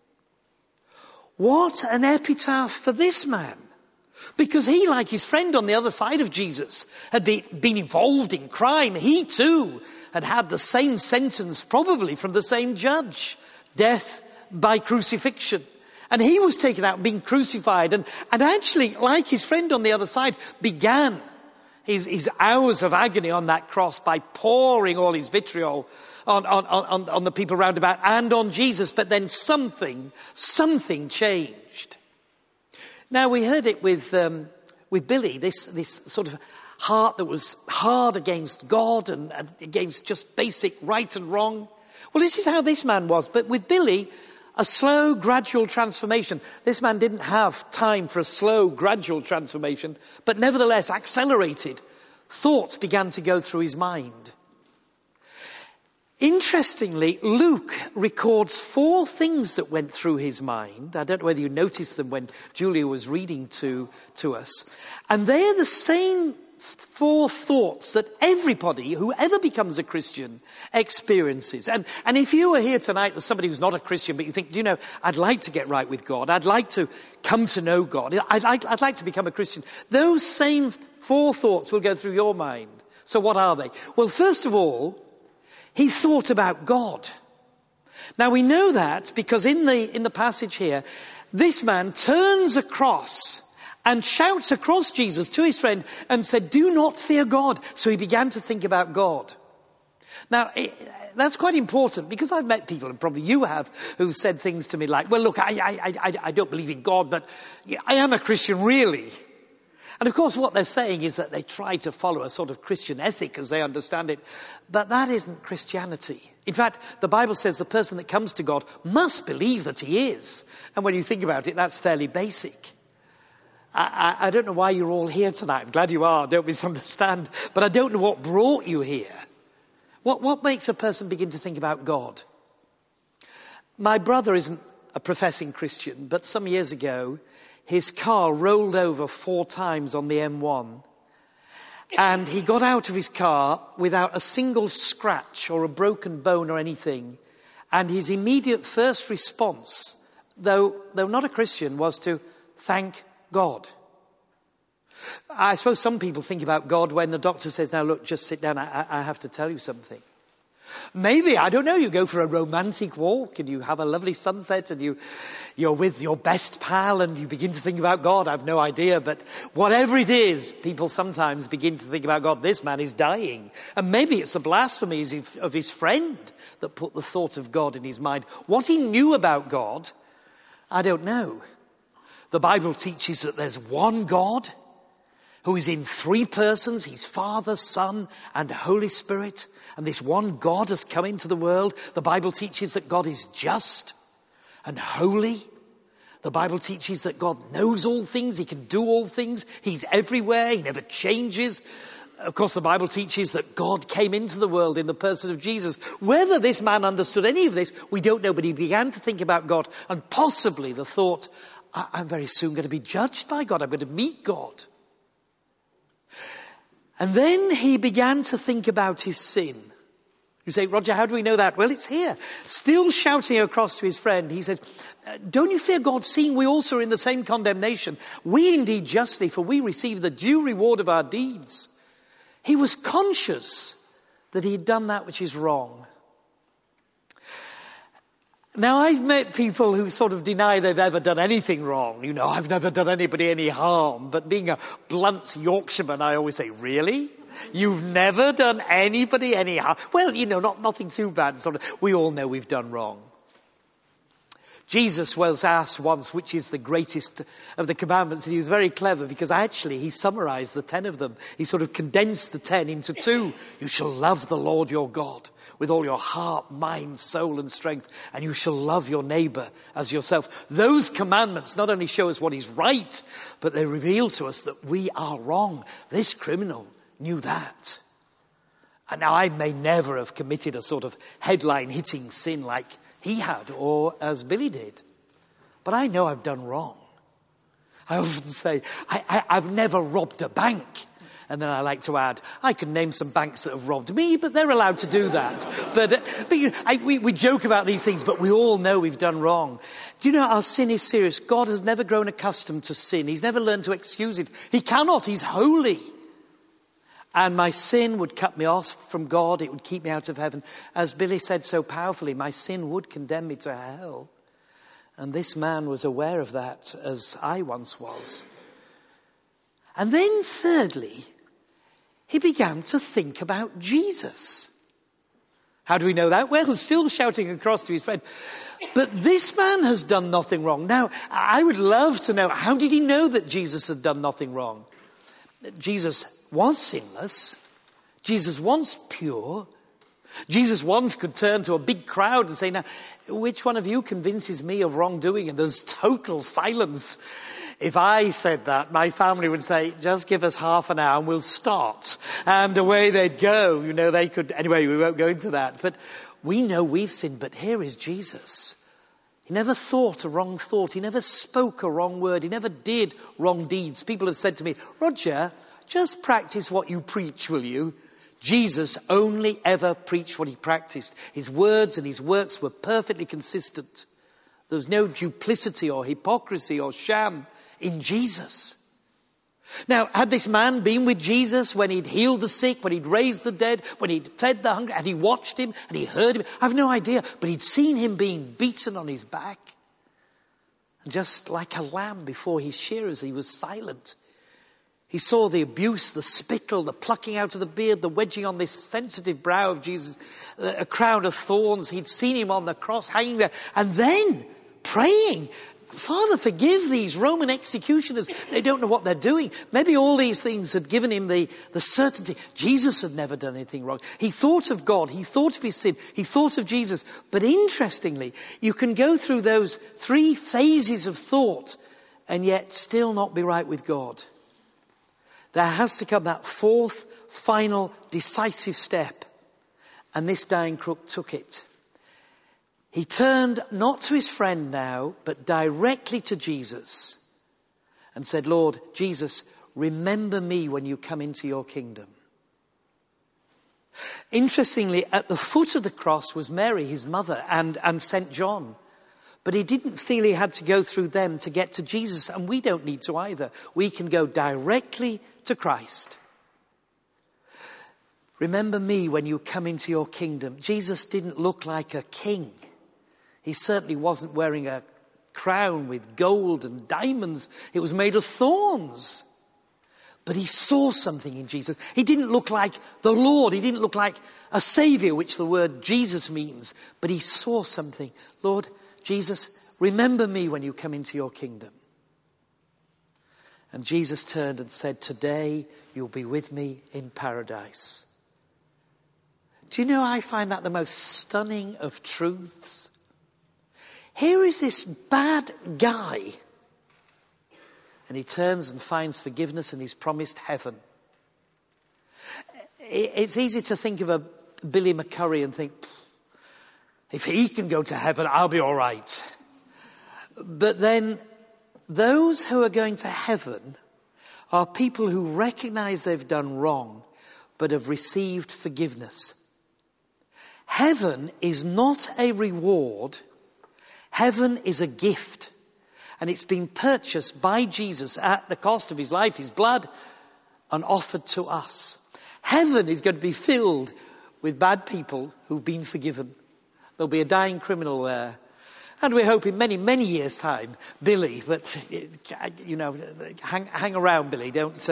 What an epitaph for this man. Because he, like his friend on the other side of Jesus, had been involved in crime. He too had had the same sentence, probably from the same judge. Death by crucifixion. And he was taken out and being crucified. And actually, like his friend on the other side, began his hours of agony on that cross by pouring all his vitriol on the people round about and on Jesus. But then something changed. Now, we heard it with Billy, this sort of heart that was hard against God and against just basic right and wrong. Well, this is how this man was. But with Billy, a slow, gradual transformation. This man didn't have time for a slow, gradual transformation, but nevertheless accelerated. Thoughts began to go through his mind. Interestingly, Luke records 4 things that went through his mind. I don't know whether you noticed them when Julia was reading to us. And they are the same 4 thoughts that everybody, whoever becomes a Christian, experiences. And if you were here tonight, there's somebody who's not a Christian, but you think, I'd like to get right with God. I'd like to come to know God. I'd like to become a Christian. Those same 4 thoughts will go through your mind. So what are they? Well, first of all, he thought about God. Now we know that because in the passage here, this man turns across and shouts across Jesus to his friend and said, "Do not fear God." So he began to think about God. Now, that's quite important because I've met people, and probably you have, who said things to me like, "Well, look, I don't believe in God, but I am a Christian, really." And of course, what they're saying is that they try to follow a sort of Christian ethic as they understand it. But that isn't Christianity. In fact, the Bible says the person that comes to God must believe that he is. And when you think about it, that's fairly basic. I don't know why you're all here tonight. I'm glad you are. Don't misunderstand. But I don't know what brought you here. What makes a person begin to think about God? My brother isn't a professing Christian, but some years ago, his car rolled over 4 times on the M1. And he got out of his car without a single scratch or a broken bone or anything. And his immediate first response, though not a Christian, was to thank God. I suppose some people think about God when the doctor says, "Now look, just sit down, I have to tell you something." Maybe, I don't know, you go for a romantic walk and you have a lovely sunset and you're with your best pal and you begin to think about God. I have no idea, but whatever it is, people sometimes begin to think about God. This man is dying. And maybe it's the blasphemy of his friend that put the thought of God in his mind. What he knew about God, I don't know. The Bible teaches that there's one God who is in 3 persons. He's Father, Son, and Holy Spirit. And this one God has come into the world. The Bible teaches that God is just and holy. The Bible teaches that God knows all things. He can do all things. He's everywhere. He never changes. Of course, the Bible teaches that God came into the world in the person of Jesus. Whether this man understood any of this, we don't know. But he began to think about God. And possibly the thought, I'm very soon going to be judged by God. I'm going to meet God. And then he began to think about his sin. You say, "Roger, how do we know that?" Well, it's here. Still shouting across to his friend, he said, "Don't you fear God, seeing we also are in the same condemnation? We indeed justly, for we receive the due reward of our deeds." He was conscious that he had done that which is wrong. Now, I've met people who sort of deny they've ever done anything wrong. I've never done anybody any harm. But being a blunt Yorkshireman, I always say, really? You've never done anybody any harm? Well, nothing too bad. We all know we've done wrong. Jesus was asked once which is the greatest of the commandments, and he was very clever because actually he summarized the 10 of them. He sort of condensed the 10 into 2. You shall love the Lord your God with all your heart, mind, soul, and strength, and you shall love your neighbor as yourself. Those commandments not only show us what is right, but they reveal to us that we are wrong. This criminal knew that. And now I may never have committed a sort of headline-hitting sin like he had or as Billy did, but I know I've done wrong. I often say, I've never robbed a bank. And then I like to add, I can name some banks that have robbed me, but they're allowed to do that. We joke about these things, but we all know we've done wrong. Do you know our sin is serious? God has never grown accustomed to sin. He's never learned to excuse it. He cannot. He's holy. And my sin would cut me off from God. It would keep me out of heaven. As Billy said so powerfully, my sin would condemn me to hell. And this man was aware of that, as I once was. And then thirdly, he began to think about Jesus. How do we know that? Well, still shouting across to his friend, but this man has done nothing wrong. Now, I would love to know, how did he know that Jesus had done nothing wrong? Jesus was sinless. Jesus was pure. Jesus once could turn to a big crowd and say, now, which one of you convinces me of wrongdoing? And there's total silence. If I said that, my family would say, just give us half an hour and we'll start. And away they'd go. They could. Anyway, we won't go into that. But we know we've sinned. But here is Jesus. He never thought a wrong thought. He never spoke a wrong word. He never did wrong deeds. People have said to me, Roger, just practice what you preach, will you? Jesus only ever preached what he practiced. His words and his works were perfectly consistent. There was no duplicity or hypocrisy or sham in Jesus. Now, had this man been with Jesus when he'd healed the sick, when he'd raised the dead, when he'd fed the hungry, and he watched him and he heard him? I've no idea, but he'd seen him being beaten on his back. And just like a lamb before his shearers, he was silent. He saw the abuse, the spittle, the plucking out of the beard, the wedging on this sensitive brow of Jesus, a crown of thorns. He'd seen him on the cross hanging there. And then praying, Father, forgive these Roman executioners. They don't know what they're doing. Maybe all these things had given him the certainty. Jesus had never done anything wrong. He thought of God. He thought of his sin. He thought of Jesus. But interestingly, you can go through those 3 phases of thought and yet still not be right with God. There has to come that 4th, final, decisive step. And this dying crook took it. He turned not to his friend now, but directly to Jesus and said, Lord, Jesus, remember me when you come into your kingdom. Interestingly, at the foot of the cross was Mary, his mother, and St. John. But he didn't feel he had to go through them to get to Jesus, and we don't need to either. We can go directly to Christ. Remember me when you come into your kingdom. Jesus didn't look like a king. He certainly wasn't wearing a crown with gold and diamonds. It was made of thorns. But he saw something in Jesus. He didn't look like the Lord. He didn't look like a savior, which the word Jesus means. But he saw something. Lord Jesus, remember me when you come into your kingdom. And Jesus turned and said, today you'll be with me in paradise. Do you know, I find that the most stunning of truths. Here is this bad guy, and he turns and finds forgiveness and he's promised heaven. It's easy to think of a Billy McCurry and think, if he can go to heaven, I'll be all right. But then those who are going to heaven are people who recognize they've done wrong, but have received forgiveness. Heaven is not a reward. Heaven is a gift. And it's been purchased by Jesus at the cost of his life, his blood, and offered to us. Heaven is going to be filled with bad people who've been forgiven. There'll be a dying criminal there. And we're hoping many, many years' time, Billy, but, hang around, Billy, don't...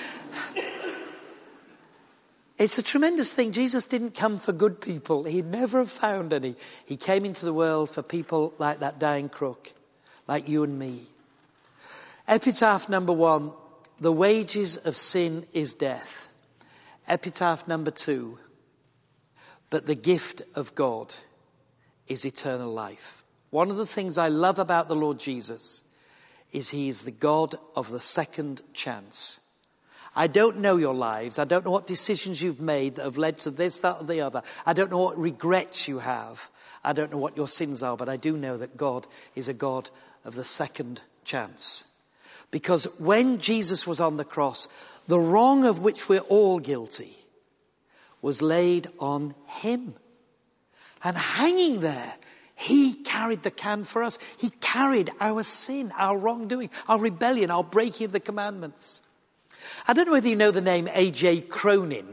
It's a tremendous thing. Jesus didn't come for good people. He'd never have found any. He came into the world for people like that dying crook, like you and me. Epitaph number 1, the wages of sin is death. Epitaph number 2, but the gift of God is eternal life. One of the things I love about the Lord Jesus is he is the God of the second chance. I don't know your lives. I don't know what decisions you've made that have led to this, that, or the other. I don't know what regrets you have. I don't know what your sins are, but I do know that God is a God of the second chance. Because when Jesus was on the cross, the wrong of which we're all guilty was laid on him. And hanging there, he carried the can for us. He carried our sin, our wrongdoing, our rebellion, our breaking of the commandments. I don't know whether you know the name A.J. Cronin.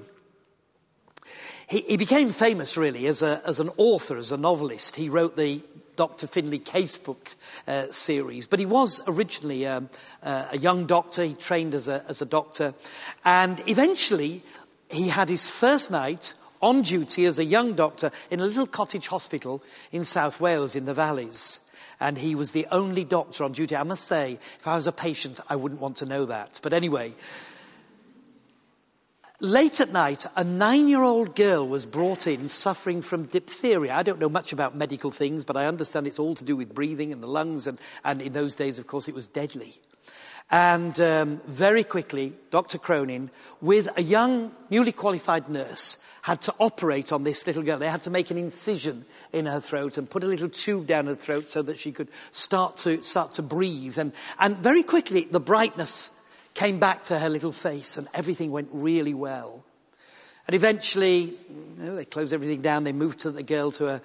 He became famous, really, as an author, as a novelist. He wrote the Dr. Finlay Casebook series. But he was originally a young doctor. He trained as a doctor. And eventually, he had his first night on duty as a young doctor in a little cottage hospital in South Wales in the valleys. And he was the only doctor on duty. I must say, if I was a patient, I wouldn't want to know that. But anyway, late at night, a 9-year-old girl was brought in suffering from diphtheria. I don't know much about medical things, but I understand it's all to do with breathing and the lungs. And in those days, of course, it was deadly. And very quickly, Dr. Cronin, with a young, newly qualified nurse, had to operate on this little girl. They had to make an incision in her throat and put a little tube down her throat so that she could start to breathe. And very quickly, the brightness came back to her little face and everything went really well. And eventually, they closed everything down. They moved the girl to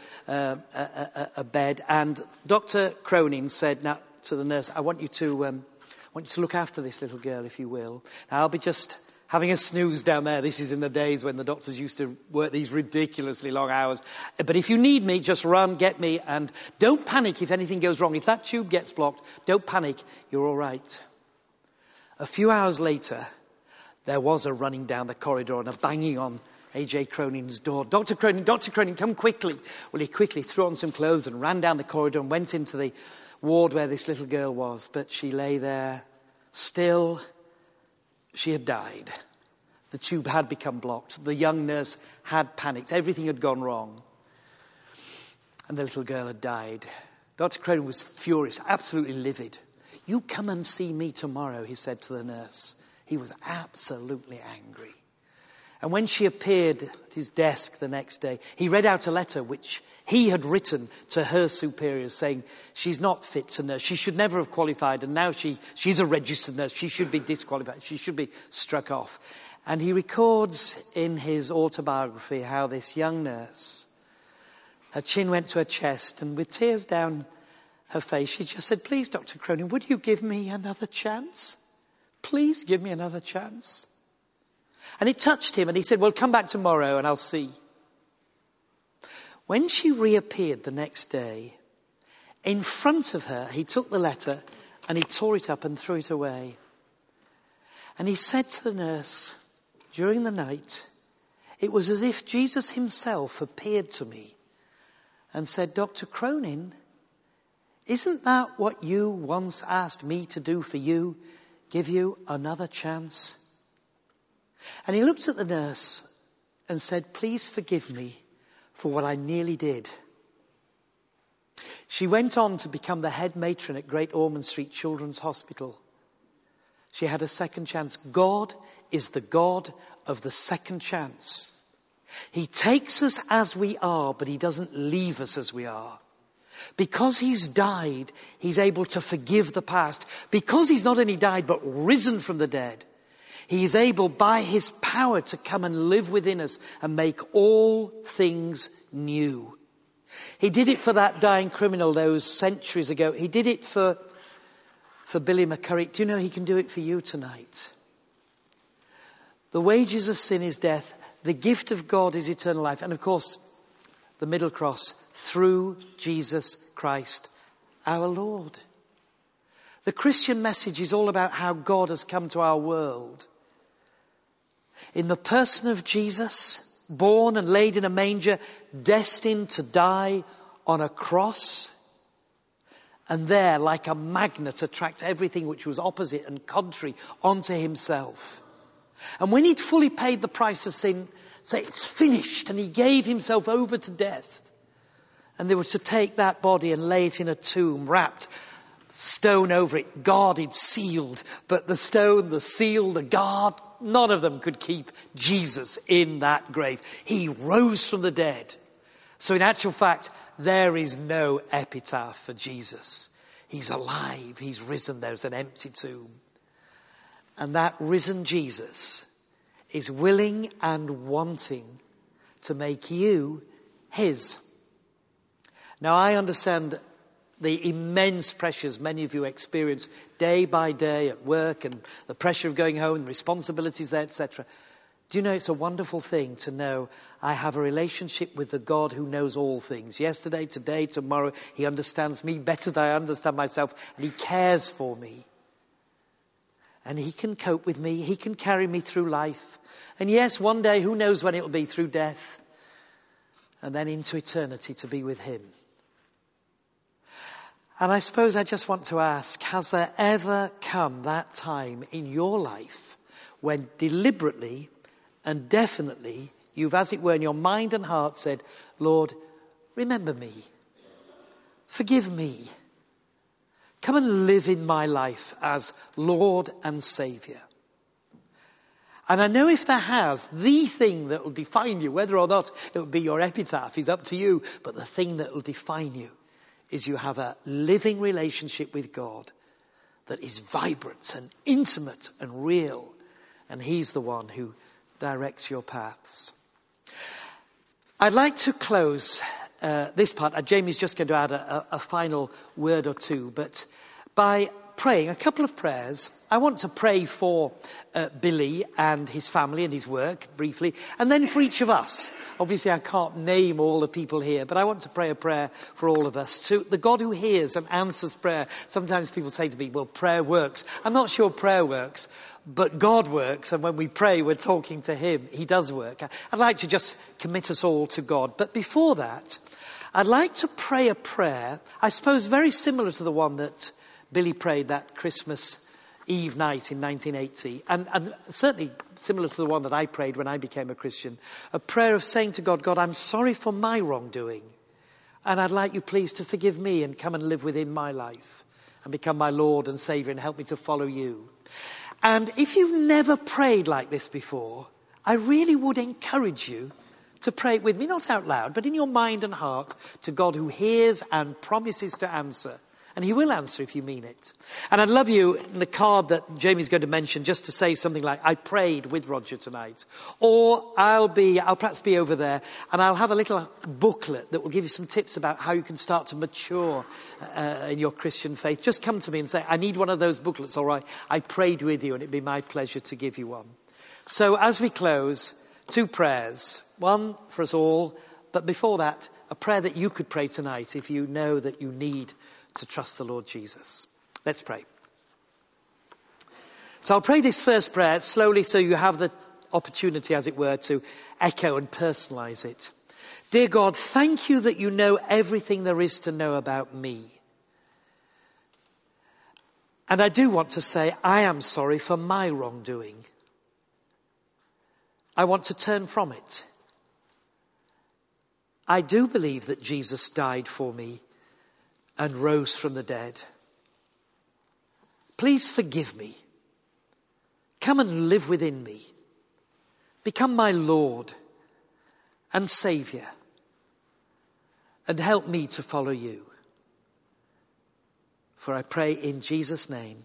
a bed. And Dr. Cronin said now to the nurse, I want you to look after this little girl, if you will. Now, I'll be just having a snooze down there. This is in the days when the doctors used to work these ridiculously long hours. But if you need me, just run, get me, and don't panic if anything goes wrong. If that tube gets blocked, don't panic. You're all right. A few hours later, there was a running down the corridor and a banging on A.J. Cronin's door. Dr. Cronin, come quickly. Well, he quickly threw on some clothes and ran down the corridor and went into the ward where this little girl was. But she lay there still. She had died. The tube had become blocked. The young nurse had panicked. Everything had gone wrong. And the little girl had died. Dr. Cronin was furious, absolutely livid. You come and see me tomorrow, he said to the nurse. He was absolutely angry. And when she appeared at his desk the next day, he read out a letter which he had written to her superiors saying, she's not fit to nurse. She should never have qualified. And now she's a registered nurse. She should be disqualified. She should be struck off. And he records in his autobiography how this young nurse, her chin went to her chest and with tears down her face, she just said, please, Dr. Cronin, would you give me another chance? Please give me another chance. And it touched him and he said, well, come back tomorrow and I'll see. When she reappeared the next day, in front of her, he took the letter and he tore it up and threw it away. And he said to the nurse, during the night, it was as if Jesus himself appeared to me and said, Dr. Cronin, isn't that what you once asked me to do for you? Give you another chance? And he looked at the nurse and said, please forgive me for what I nearly did. She went on to become the head matron at Great Ormond Street Children's Hospital. She had a second chance. God is the God of the second chance. He takes us as we are, but he doesn't leave us as we are. Because he's died, he's able to forgive the past. Because he's not only died, but risen from the dead, he is able by his power to come and live within us and make all things new. He did it for that dying criminal those centuries ago. He did it for Billy McCurry. Do you know he can do it for you tonight? The wages of sin is death. The gift of God is eternal life. And of course, the middle cross, through Jesus Christ our Lord. The Christian message is all about how God has come to our world. In the person of Jesus, born and laid in a manger, destined to die on a cross, and there, like a magnet, attract everything which was opposite and contrary onto himself. And when he'd fully paid the price of sin, say, it's finished, and he gave himself over to death. And they were to take that body and lay it in a tomb, wrapped, stone over it, guarded, sealed. But the stone, the seal, the guard, none of them could keep Jesus in that grave. He rose from the dead. So in actual fact, there is no epitaph for Jesus. He's alive. He's risen. There's an empty tomb. And that risen Jesus is willing and wanting to make you his. Now, I understand the immense pressures many of you experience day by day at work and the pressure of going home, the responsibilities there, etc. Do you know it's a wonderful thing to know I have a relationship with the God who knows all things. Yesterday, today, tomorrow, he understands me better than I understand myself, and he cares for me. And he can cope with me. He can carry me through life. And yes, one day, who knows when it will be, through death, and then into eternity to be with him. And I suppose I just want to ask, has there ever come that time in your life when deliberately and definitely you've, as it were, in your mind and heart said, Lord, remember me. Forgive me. Come and live in my life as Lord and Saviour. And I know if there has, the thing that will define you, whether or not it will be your epitaph is up to you, but the thing that will define you is you have a living relationship with God that is vibrant and intimate and real. And he's the one who directs your paths. I'd like to close this part. Jamie's just going to add a final word or two, but by praying a couple of prayers. I want to pray for Billy and his family and his work briefly, and then for each of us. Obviously, I can't name all the people here, but I want to pray a prayer for all of us, to the God who hears and answers prayer. Sometimes people say to me, well, prayer works. I'm not sure prayer works, but God works, and when we pray, we're talking to him. He does work. I'd like to just commit us all to God. But before that, I'd like to pray a prayer, I suppose very similar to the one that Billy prayed that Christmas Eve night in 1980, and certainly similar to the one that I prayed when I became a Christian, a prayer of saying to God, God, I'm sorry for my wrongdoing, and I'd like you please to forgive me and come and live within my life and become my Lord and Saviour and help me to follow you. And if you've never prayed like this before, I really would encourage you to pray it with me, not out loud, but in your mind and heart, to God who hears and promises to answer. And he will answer if you mean it. And I'd love you, in the card that Jamie's going to mention, just to say something like, I prayed with Roger tonight. Or I'll perhaps be over there, and I'll have a little booklet that will give you some tips about how you can start to mature in your Christian faith. Just come to me and say, I need one of those booklets, all right? I prayed with you, and it'd be my pleasure to give you one. So as we close, 2 prayers. One for us all, but before that, a prayer that you could pray tonight if you know that you need to trust the Lord Jesus. Let's pray. So I'll pray this first prayer slowly so you have the opportunity, as it were, to echo and personalize it. Dear God, thank you that you know everything there is to know about me. And I do want to say, I am sorry for my wrongdoing. I want to turn from it. I do believe that Jesus died for me and rose from the dead. Please forgive me. Come and live within me. Become my Lord and Saviour. And help me to follow you. For I pray in Jesus' name.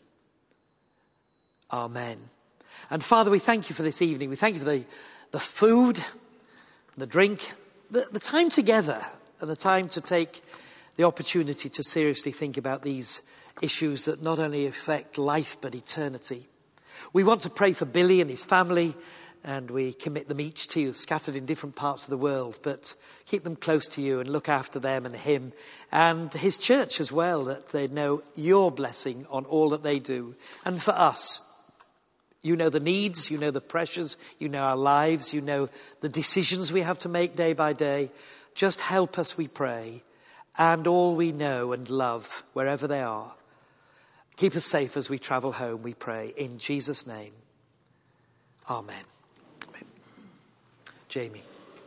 Amen. And Father, we thank you for this evening. We thank you for the food, the drink, the time together, and the time to take the opportunity to seriously think about these issues that not only affect life but eternity. We want to pray for Billy and his family, and we commit them each to you, scattered in different parts of the world, but keep them close to you and look after them and him and his church as well, that they know your blessing on all that they do. And for us, you know the needs, you know the pressures, you know our lives, you know the decisions we have to make day by day. Just help us, we pray, and all we know and love, wherever they are. Keep us safe as we travel home, we pray, in Jesus' name. Amen. Amen. Jamie.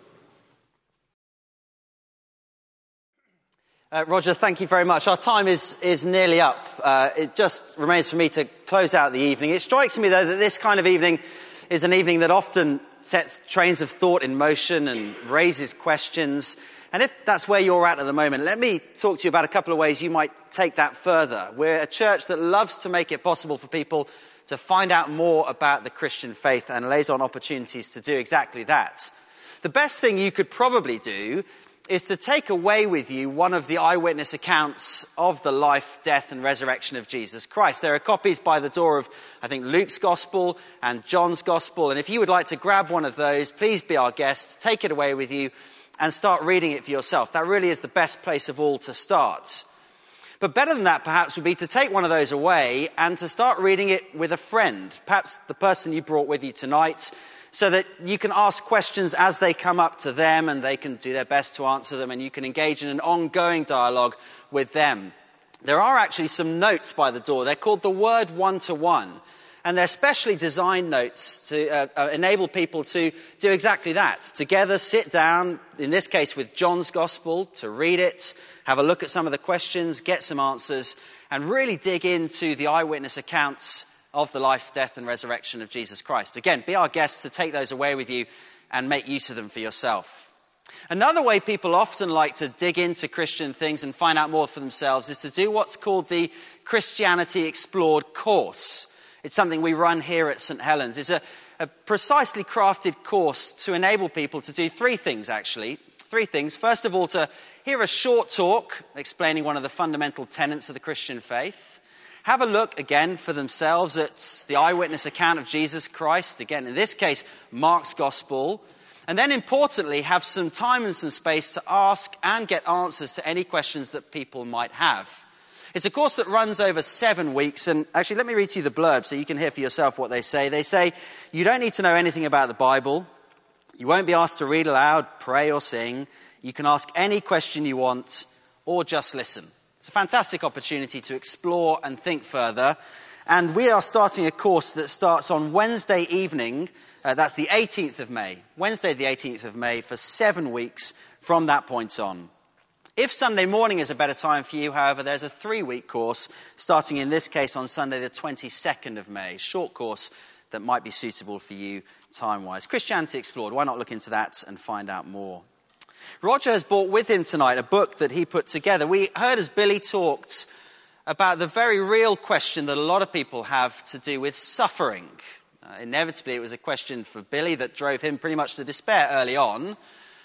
Roger, thank you very much. Our time is nearly up. It just remains for me to close out the evening. It strikes me, though, that this kind of evening is an evening that often sets trains of thought in motion and raises questions. And if that's where you're at the moment, let me talk to you about a couple of ways you might take that further. We're a church that loves to make it possible for people to find out more about the Christian faith and lays on opportunities to do exactly that. The best thing you could probably do is to take away with you one of the eyewitness accounts of the life, death and resurrection of Jesus Christ. There are copies by the door of, I think, Luke's Gospel and John's Gospel. And if you would like to grab one of those, please be our guest, take it away with you and start reading it for yourself. That really is the best place of all to start. But better than that, perhaps, would be to take one of those away and to start reading it with a friend, perhaps the person you brought with you tonight, so that you can ask questions as they come up to them and they can do their best to answer them and you can engage in an ongoing dialogue with them. There are actually some notes by the door. They're called the Word One-to-One. And they're specially designed notes to enable people to do exactly that. Together, sit down, in this case with John's Gospel, to read it, have a look at some of the questions, get some answers, and really dig into the eyewitness accounts of the life, death and resurrection of Jesus Christ. Again, be our guest to take those away with you and make use of them for yourself. Another way people often like to dig into Christian things and find out more for themselves is to do what's called the Christianity Explored course. It's something we run here at St. Helens. It's a precisely crafted course to enable people to do three things, actually. Three things. First of all, to hear a short talk explaining one of the fundamental tenets of the Christian faith. Have a look, again, for themselves at the eyewitness account of Jesus Christ. Again, in this case, Mark's Gospel. And then, importantly, have some time and some space to ask and get answers to any questions that people might have. It's a course that runs over 7 weeks. And actually, let me read to you the blurb so you can hear for yourself what they say. They say, you don't need to know anything about the Bible. You won't be asked to read aloud, pray or sing. You can ask any question you want or just listen. It's a fantastic opportunity to explore and think further. And we are starting a course that starts on Wednesday evening. That's the 18th of May. Wednesday the 18th of May for 7 weeks from that point on. If Sunday morning is a better time for you, however, there's a 3-week course starting in this case on Sunday the 22nd of May. Short course that might be suitable for you time-wise. Christianity Explored. Why not look into that and find out more? Roger has brought with him tonight a book that he put together. We heard as Billy talked about the very real question that a lot of people have to do with suffering. Inevitably, it was a question for Billy that drove him pretty much to despair early on.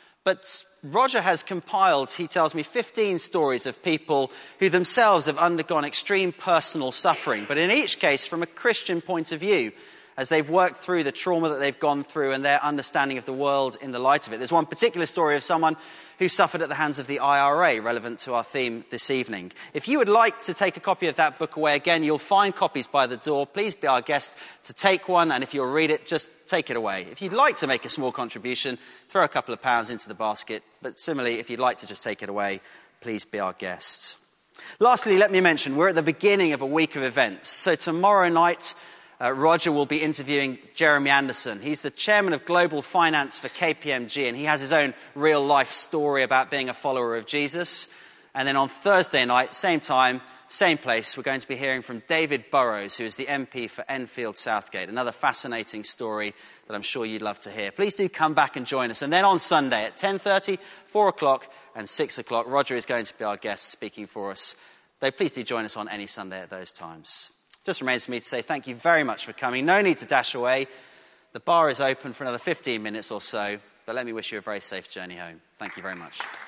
But Roger has compiled, he tells me, 15 stories of people who themselves have undergone extreme personal suffering, but in each case from a Christian point of view, as they've worked through the trauma that they've gone through and their understanding of the world in the light of it. There's one particular story of someone who suffered at the hands of the IRA, relevant to our theme this evening. If you would like to take a copy of that book away, again, you'll find copies by the door. Please be our guest to take one, and if you'll read it, just take it away. If you'd like to make a small contribution, throw a couple of pounds into the basket. But similarly, if you'd like to just take it away, please be our guest. Lastly, let me mention, we're at the beginning of a week of events. So tomorrow night, Roger will be interviewing Jeremy Anderson. He's the chairman of global finance for KPMG, and he has his own real-life story about being a follower of Jesus. And then on Thursday night, same time, same place, we're going to be hearing from David Burrows, who is the MP for Enfield Southgate. Another fascinating story that I'm sure you'd love to hear. Please do come back and join us. And then on Sunday at 10:30, 4 o'clock and 6 o'clock, Roger is going to be our guest speaking for us. Though please do join us on any Sunday at those times. Just remains for me to say thank you very much for coming. No need to dash away. The bar is open for another 15 minutes or so, but let me wish you a very safe journey home. Thank you very much.